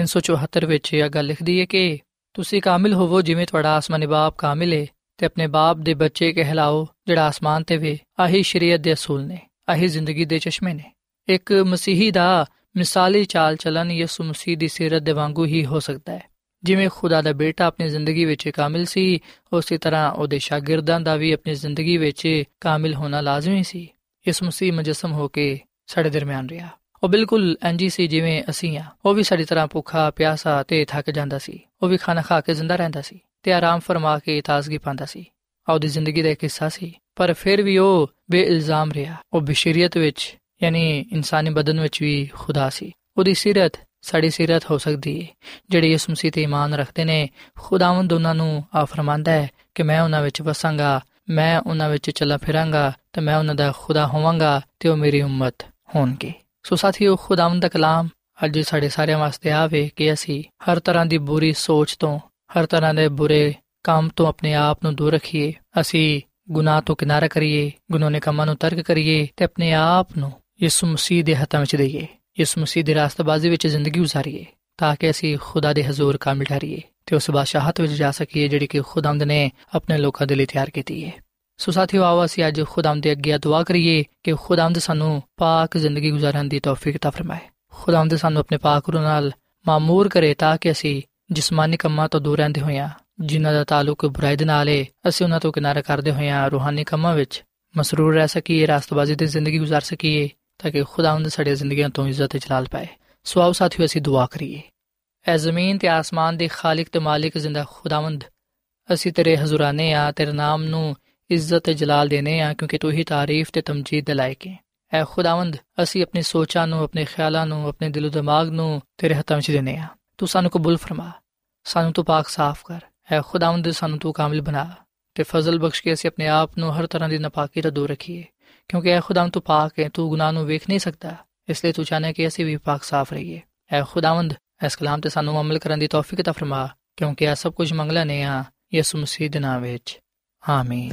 374 ਵਿੱਚ ਇਹ ਗੱਲ ਲਿਖਦੀ ਹੈ ਕਿ ਤੁਸੀਂ ਕਾਮਿਲ ਹੋਵੋ ਜਿਵੇਂ ਤੁਹਾਡਾ ਆਸਮਾਨੀ ਬਾਪ ਕਾਮਿਲ ਹੈ, ਤੇ ਆਪਣੇ ਬਾਪ ਦੇ ਬੱਚੇ ਕਹਿਲਾਓ ਜਿਹੜਾ ਆਸਮਾਨ ਤੇ ਵੇ। ਆਹੀ ਸ਼ਰੀਅਤ ਦੇ ਅਸੂਲ ਨੇ, ਆਹੀ ਜ਼ਿੰਦਗੀ ਦੇ ਚਸ਼ਮੇ ਨੇ। ਇੱਕ ਮਸੀਹੀ ਦਾ ਮਿਸਾਲੀ ਚਾਲ ਚਲਨ ਯਿਸੂ ਮਸੀਹ ਦੀ ਸੀਰਤ ਦੇ ਵਾਂਗੂ ਹੀ ਹੋ ਸਕਦਾ ਹੈ। ਜਿਵੇਂ ਖੁਦਾ ਦਾ ਬੇਟਾ ਆਪਣੀ ਜ਼ਿੰਦਗੀ ਵਿੱਚ ਕਾਮਿਲ ਸੀ, ਉਸੇ ਤਰ੍ਹਾਂ ਉਹਦੇ ਸ਼ਾਗਿਰਦਾਂ ਦਾ ਵੀ ਆਪਣੀ ਜ਼ਿੰਦਗੀ ਵਿੱਚ ਕਾਮਿਲ ਹੋਣਾ ਲਾਜ਼ਮੀ ਸੀ। ਯਿਸੂ ਮਸੀਹ ਮੁਜੱਸਮ ਹੋ ਕੇ ਸਾਡੇ ਦਰਮਿਆਨ ਰਿਹਾ। ਉਹ ਬਿਲਕੁਲ ਇੰਝ ਸੀ ਜਿਵੇਂ ਅਸੀਂ ਹਾਂ। ਉਹ ਵੀ ਸਾਡੀ ਤਰ੍ਹਾਂ ਭੁੱਖਾ ਪਿਆਸਾ ਤੇ ਥੱਕ ਜਾਂਦਾ ਸੀ। ਉਹ ਵੀ ਖਾਣਾ ਖਾ ਕੇ ਜ਼ਿੰਦਾ ਰਹਿੰਦਾ ਸੀ ਤੇ ਆਰਾਮ ਫਰਮਾ ਕੇ ਤਾਜ਼ਗੀ ਪਾਉਂਦਾ ਸੀ। ਉਹਦੀ ਜ਼ਿੰਦਗੀ ਦਾ ਇੱਕ ਹਿੱਸਾ ਸੀ, ਪਰ ਫਿਰ ਵੀ ਉਹ ਬੇਇਲਜ਼ਾਮ ਰਿਹਾ। ਉਹ ਬਸ਼ਰੀਅਤ ਵਿੱਚ ਯਾਨੀ ਇਨਸਾਨੀ ਬਦਨ ਵਿੱਚ ਵੀ ਖੁਦਾ ਸੀ। ਉਹਦੀ ਸੀਰਤ ਸਾਡੀ ਸੀਰਤ ਹੋ ਸਕਦੀ ਹੈ। ਜਿਹੜੇ ਯਿਸੂ ਮਸੀਹ ਤੇ ਈਮਾਨ ਰੱਖਦੇ ਨੇ, ਖੁਦਾਵੰਦ ਉਹਨਾਂ ਨੂੰ ਆ ਫਰਮਾਂਦਾ ਹੈ ਕਿ ਮੈਂ ਉਹਨਾਂ ਵਿੱਚ ਵਸਾਂਗਾ, ਮੈਂ ਉਹਨਾਂ ਵਿੱਚ ਚੱਲਾ ਫਿਰਾਂਗਾ ਤੇ ਮੈਂ ਉਹਨਾਂ ਦਾ ਖੁਦਾ ਹੋਵਾਂਗਾ ਤੇ ਉਹ ਮੇਰੀ ਉਮਤ ਹੋਣਗੇ। ਸੋ ਸਾਥੀਓ, ਖੁਦਾਵੰਦ ਦਾ ਕਲਾਮ ਅੱਜ ਸਾਡੇ ਸਾਰਿਆਂ ਵਾਸਤੇ ਆਵੇ ਕਿ ਅਸੀਂ ਹਰ ਤਰ੍ਹਾਂ ਦੀ ਬੁਰੀ ਸੋਚ ਤੋਂ, ਹਰ ਤਰ੍ਹਾਂ ਦੇ ਬੁਰੇ ਕੰਮ ਤੋਂ ਆਪਣੇ ਆਪ ਨੂੰ ਦੂਰ ਰੱਖੀਏ। ਅਸੀਂ ਗੁਨਾਹ ਤੋਂ ਕਿਨਾਰਾ ਕਰੀਏ, ਗੁਨਾਹਨੇ ਕੰਮਾਂ ਨੂੰ ਤਰਕ ਕਰੀਏ ਤੇ ਆਪਣੇ ਆਪ ਨੂੰ ਯਿਸੂ ਮਸੀਹ ਦੇ ਹੱਥਾਂ ਵਿੱਚ ਦੇਈਏ। ਯਿਸੂ ਮਸੀਹ ਦੀ ਰਾਸਤਾਬਾਜ਼ੀ ਵਿੱਚ ਜ਼ਿੰਦਗੀ ਗੁਜ਼ਾਰੀਏ ਤਾਂ ਕਿ ਅਸੀਂ ਖੁਦਾ ਦੇ ਹਜ਼ੂਰ ਕਾਮਿਲ ਠਹਿਰੀਏ ਤੇ ਉਸ ਬਾਦਸ਼ਾਹਤ ਵਿੱਚ ਜਾ ਸਕੀਏ ਜਿਹੜੀ ਕਿ ਖੁਦਾਵੰਦ ਨੇ ਆਪਣੇ ਲੋਕਾਂ ਦੇ ਲਈ ਤਿਆਰ ਕੀਤੀ ਹੈ। ਸੋ ਸਾਥੀਓ, ਆਓ ਅਸੀਂ ਅੱਜ ਖੁਦਾਵੰਦ ਦੇ ਅੱਗੇ ਦੁਆ ਕਰੀਏ ਕਿ ਖੁਦਾਵੰਦ ਸਾਨੂੰ ਪਾਕ ਜ਼ਿੰਦਗੀ ਗੁਜ਼ਾਰਨ ਦੀ ਤੌਫੀਕ عطا ਫਰਮਾਏ। ਖੁਦਾਵੰਦ ਸਾਨੂੰ ਆਪਣੇ ਪਾਕ ਰੂਹ ਨਾਲ ਮਾਮੂਰ ਕਰੇ ਤਾਂ ਕਿ ਅਸੀਂ ਜਿਸਮਾਨੀ ਕੰਮਾਂ ਤੋਂ ਦੂਰ ਰਹਿੰਦੇ ਹੋਇਆਂ, ਜਿਨ੍ਹਾਂ ਦਾ ਤਾਲੁਕ ਬੁਰਾਈ ਦੇ ਨਾਲ ਹੈ, ਅਸੀਂ ਉਹਨਾਂ ਤੋਂ ਕਿਨਾਰਾ ਕਰਦੇ ਹੋਇਆਂ ਰੂਹਾਨੀ ਕੰਮਾਂ ਵਿੱਚ ਮਸਰੂਰ ਰਹਿ ਸਕੀਏ, ਰਾਸਤਬਾਜ਼ੀ ਦੀ ਜ਼ਿੰਦਗੀ ਗੁਜ਼ਾਰ ਸਕੀਏ ਤਾਂ ਕਿ ਖੁਦਾਵੰਦ ਸਾਡੀਆਂ ਜ਼ਿੰਦਗੀਆਂ ਤੋਂ ਇੱਜ਼ਤ ਤੇ ਜਲਾਲ ਪਾਏ। ਸੋ ਆਓ ਸਾਥੀਓ, ਅਸੀਂ ਦੁਆ ਕਰੀਏ। ਐ ਜ਼ਮੀਨ ਤੇ ਆਸਮਾਨ ਦੇ ਖਾਲਿਕ ਤੇ ਮਾਲਿਕ ਜ਼ਿੰਦਾ ਖੁਦਾਵੰਦ, ਅਸੀਂ ਤੇਰੇ ਹਜ਼ੂਰਾਨੇ ਆ, ਤੇਰੇ ਨਾਮ ਨੂੰ ਇੱਜ਼ਤ ਤੇ ਜਲਾਲ ਦੇਨੇ ਆ ਕਿਉਂਕਿ ਤੂੰ ਹੀ ਤਾਰੀਫ ਤੇ ਤਮਜੀਦ ਦੇ ਲਾਇਕ ਹੈ। ਐ ਖੁਦਾਵੰਦ, ਅਸੀਂ ਆਪਣੀ ਸੋਚਾਂ ਨੂੰ, ਆਪਣੇ ਖਿਆਲਾਂ ਨੂੰ, ਆਪਣੇ ਦਿਲ ਦਿਮਾਗ ਨੂੰ ਤੇਰੇ ਹੱਥਾਂ ਵਿੱਚ ਦੇਨੇ ਆ। ਤੂੰ ਸਾਨੂੰ ਕਬੂਲ ਫਰਮਾ, ਸਾਨੂੰ ਤੂੰ ਪਾਕ ਸਾਫ਼ ਕਰ। ਐ ਖੁਦਾਵੰਦ, ਸਾਨੂੰ ਤੂੰ ਕਾਮਿਲ ਬਣਾ ਤੇ ਫਜ਼ਲ ਬਖਸ਼ ਕੇ ਅਸੀਂ ਆਪਣੇ ਆਪ ਨੂੰ ਹਰ ਤਰ੍ਹਾਂ ਦੀ ਨਾਪਾਕੀ ਤੋਂ ਦੂਰ ਰੱਖੀਏ ਕਿਉਂਕਿ ਐ ਖੁਦਾਵੰਦ ਤੂੰ ਪਾਕ ਹੈ, ਤੂੰ ਗੁਨਾਹ ਨੂੰ ਵੇਖ ਨਹੀਂ ਸਕਦਾ, ਇਸ ਲਈ ਤੂੰ ਚਾਹਨਾ ਕਿ ਅਸੀਂ ਵੀ ਪਾਕ ਸਾਫ਼ ਰਹੀਏ। ਐ ਖੁਦਾਵੰਦ, ਇਸ ਕਲਾਮ ਤੇ ਸਾਨੂੰ ਅਮਲ ਕਰਨ ਦੀ ਤੌਫੀਕ عطا ਫਰਮਾ ਕਿਉਂਕਿ ਇਹ ਸਭ ਕੁਝ ਮੰਗ ਲੈਨੇ ਆ ਯਿਸੂ ਮਸੀਹ ਦੇ ਨਾਮ ਵਿੱਚ, ਆਮੀਨ।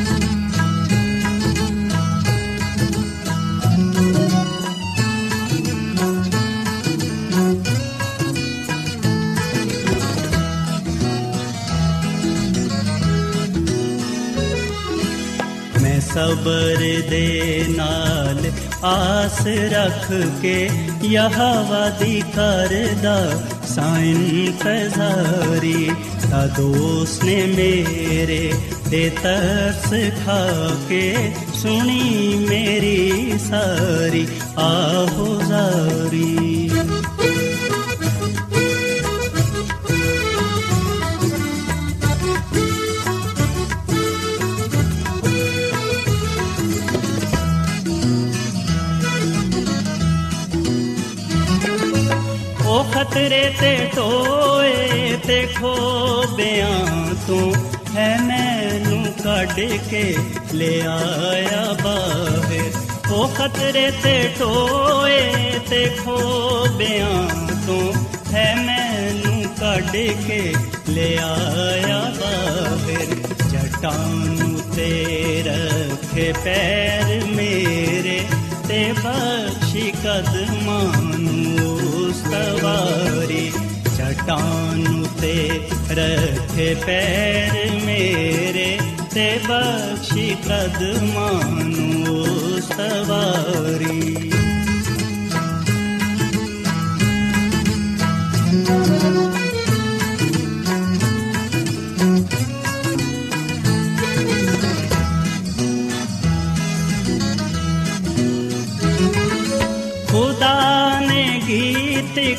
ਸਬਰ ਦੇ ਨਾਲ ਆਸ ਰੱਖ ਕੇ ਯਹਵਾ ਦੀ ਕਰਦਾ ਸਾਂ ਇੰਤਜ਼ਾਰੀ, ਤਾਂ ਦੋਸਤ ਨੇ ਮੇਰੇ ਤੇ ਤਰਸ ਖਾ ਕੇ ਸੁਣੀ ਮੇਰੀ ਸਾਰੀ ਆਹੋਜ਼ਾਰੀ। ਖਤਰੇ ਤੇ ਟੋਏ ਤੇ ਖੋਬਿਆਂ ਤੋਂ ਹੈ ਮੈਨੂੰ ਕੱਢ ਕੇ ਲਿਆਇਆ ਬਾਹਰ। ਉਹ ਖਤਰੇ ਤੇ ਟੋਏ ਤੇ ਖੋਬਿਆਂ ਤੋਂ ਹੈ ਮੈਨੂੰ ਕੱਢ ਕੇ ਲਿਆਇਆ ਬਾਹਰ। ਚਟਾਨ ਤੇ ਰੱਖੇ ਪੈਰ ਮੇਰੇ ਤੇ ਬਖਸ਼ੀ ਕਦਮਾਂ ਨੂੰ ਸਵਾਰੀ। ਚਟਾਨ ਤੇ ਰੱਖੇ ਪੈਰ ਮੇਰੇ ਤੇ ਬਖਸ਼ੀ ਕਦਮਾਂ ਨੂੰ ਸਵਾਰੀ।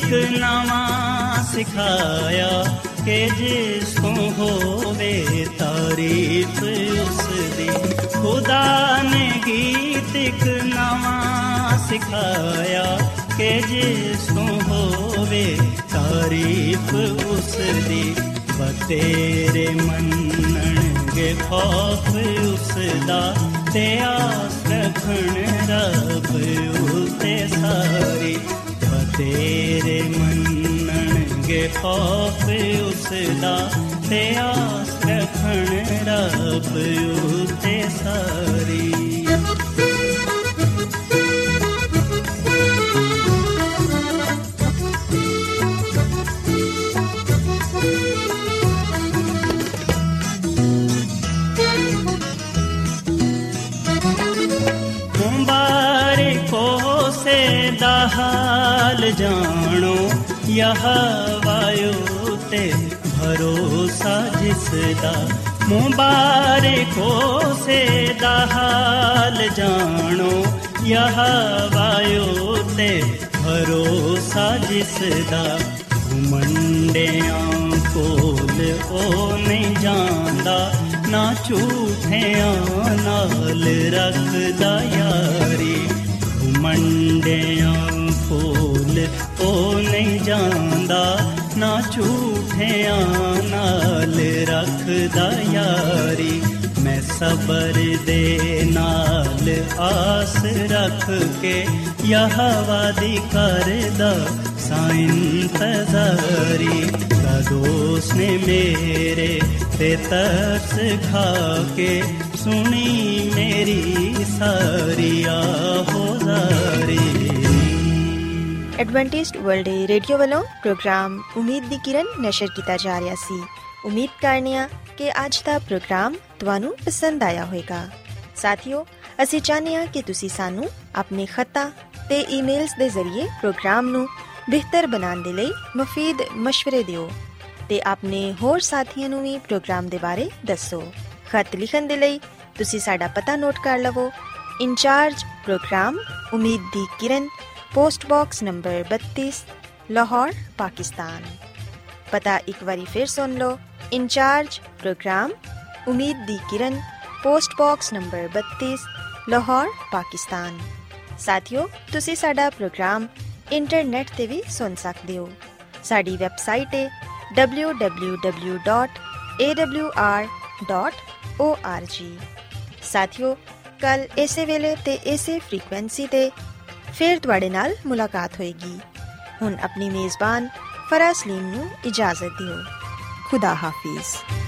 ਇੱਕ ਨਵਾਂ ਸਿਖਾਇਆ ਕਿ ਜਿਸ ਤੋਂ ਹੋਵੇ ਤਾਰੀਫ ਉਸ ਦੀ। ਖੁਦਾ ਨੇ ਗੀਤ ਇੱਕ ਨਵਾਂ ਸਿਖਾਇਆ ਕਿ ਜਿਸ ਤੋਂ ਹੋਵੇ ਤਾਰੀਫ ਉਸ ਦੀ। ਬਤੇਰੇ ਮੰਨਣਗੇ ਖੌਫ ਉਸ ਦਾ ਤੇ ਆਸ ਰੱਖਣ ਰੱਬ ਉਤੇ ਸਾਰੀ। ਬਤੇਰੇ ਮੰਨਣਗੇ ਖੌਫ ਉਸ ਦਾ ਤੇ ਆਸ ਰੱਖਣ ਰੱਬ ਉਤੇ ਸਾਰੀ। ਦਾ ਹਾਲ ਜਾਣੋ ਯਹੋਵਾ ਉਤੇ ਭਰੋਸਾ ਜਿਸ ਦਾ। ਮੁਬਾਰਕ ਹੋਸੇ ਦਾ ਹਾਲ ਜਾਣੋ ਯਹੋਵਾ ਉਤੇ ਭਰੋਸਾ ਜਿਸ ਦਾ। ਘੁਮੰਡਿਆਂ ਕੋਲ ਉਹ ਨਹੀਂ ਜਾਂਦਾ ਨਾ ਝੂਠਿਆਂ ਨਾਲ ਰੱਖਦਾ ਯਾਰੀ। ਮੰਡਿਆਂ ਕੋਲ ਉਹ ਨਹੀਂ ਜਾਂਦਾ ਨਾ ਝੂਠਿਆਂ ਨਾਲ ਰੱਖਦਾ ਯਾਰੀ। ਮੈਂ ਸਬਰ ਦੇ ਨਾਲ ਆਸ ਰੱਖ ਕੇ ਯਹੋਵਾ ਦੀ ਕਰਦਾ ਸਾਂ ਇੰਤਜ਼ਾਰੀ। ਕਦੋਂ ਉਸਨੇ ਮੇਰੇ ਤੇ ਤਰਸ ਖਾ ਕੇ ਸੁਣੀ ਮੇਰੀ ਸਾਰੀ ਆਹੋਜ਼ਾਰੀ। ਐਡਵੈਂਟਿਸਟ ਵਰਲਡ ਰੇਡੀਓ ਵੱਲੋਂ ਪ੍ਰੋਗਰਾਮ ਉਮੀਦ ਦੀ ਕਿਰਨ ਨਸ਼ਰ ਕੀਤਾ ਜਾ ਰਿਹਾ ਸੀ। ਉਮੀਦ ਕਰਨੇ ਆ ਕਿ ਅੱਜ ਦਾ ਪ੍ਰੋਗਰਾਮ ਤੁਹਾਨੂੰ ਪਸੰਦ ਆਇਆ ਹੋਵੇਗਾ। ਸਾਥੀਓ, ਅਸੀਂ ਚਾਹੁੰਦੇ ਹਾਂ ਕਿ ਤੁਸੀਂ ਸਾਨੂੰ ਆਪਣੇ ਖੱਤਾਂ ਤੇ ਈਮੇਲਸ ਦੇ ਜ਼ਰੀਏ ਪ੍ਰੋਗਰਾਮ ਨੂੰ ਬਿਹਤਰ ਬਣਾਉਣ ਦੇ ਲਈ ਮੁਫੀਦ ਮਸ਼ਵਰੇ ਦਿਓ ਤੇ ਆਪਣੇ ਹੋਰ ਸਾਥੀਆਂ ਨੂੰ ਵੀ ਪ੍ਰੋਗਰਾਮ ਦੇ ਬਾਰੇ ਦੱਸੋ। ਖਤ ਲਿਖਣ ਦੇ ਲਈ ਤੁਸੀਂ ਸਾਡਾ ਪਤਾ ਨੋਟ ਕਰ ਲਵੋ। ਇੰਚਾਰਜ ਪ੍ਰੋਗਰਾਮ ਉਮੀਦ ਦੀ ਕਿਰਨ, post box number 32, Lahore, Pakistan. ਪਤਾ ਇੱਕ ਵਾਰੀ ਫਿਰ ਸੁਣ ਲਓ। ਇੰਚਾਰਜ ਪ੍ਰੋਗਰਾਮ ਉਮੀਦ ਦੀ ਕਿਰਨ, post box number 32, Lahore, Pakistan. ਸਾਥੀਓ, ਤੁਸੀਂ ਸਾਡਾ ਪ੍ਰੋਗਰਾਮ ਇੰਟਰਨੈਟ ਤੇ ਵੀ ਸੁਣ ਸਕਦੇ ਹੋ। ਸਾਡੀ ਵੈਬਸਾਈਟ ਹੈ www.awr.org। ਸਾਥੀਓ, ਕੱਲ ਇਸੇ ਵੇਲੇ ਤੇ ਇਸੇ ਫ੍ਰੀਕੁਐਂਸੀ ਤੇ ਫਿਰ ਤੁਹਾਡੇ ਨਾਲ ਮੁਲਾਕਾਤ ਹੋਏਗੀ। ਹੁਣ ਆਪਣੀ ਮੇਜ਼ਬਾਨ ਫਰਾ ਸਲੀਮ ਨੂੰ ਇਜਾਜ਼ਤ ਦਿਓ। ਖੁਦਾ ਹਾਫਿਜ਼।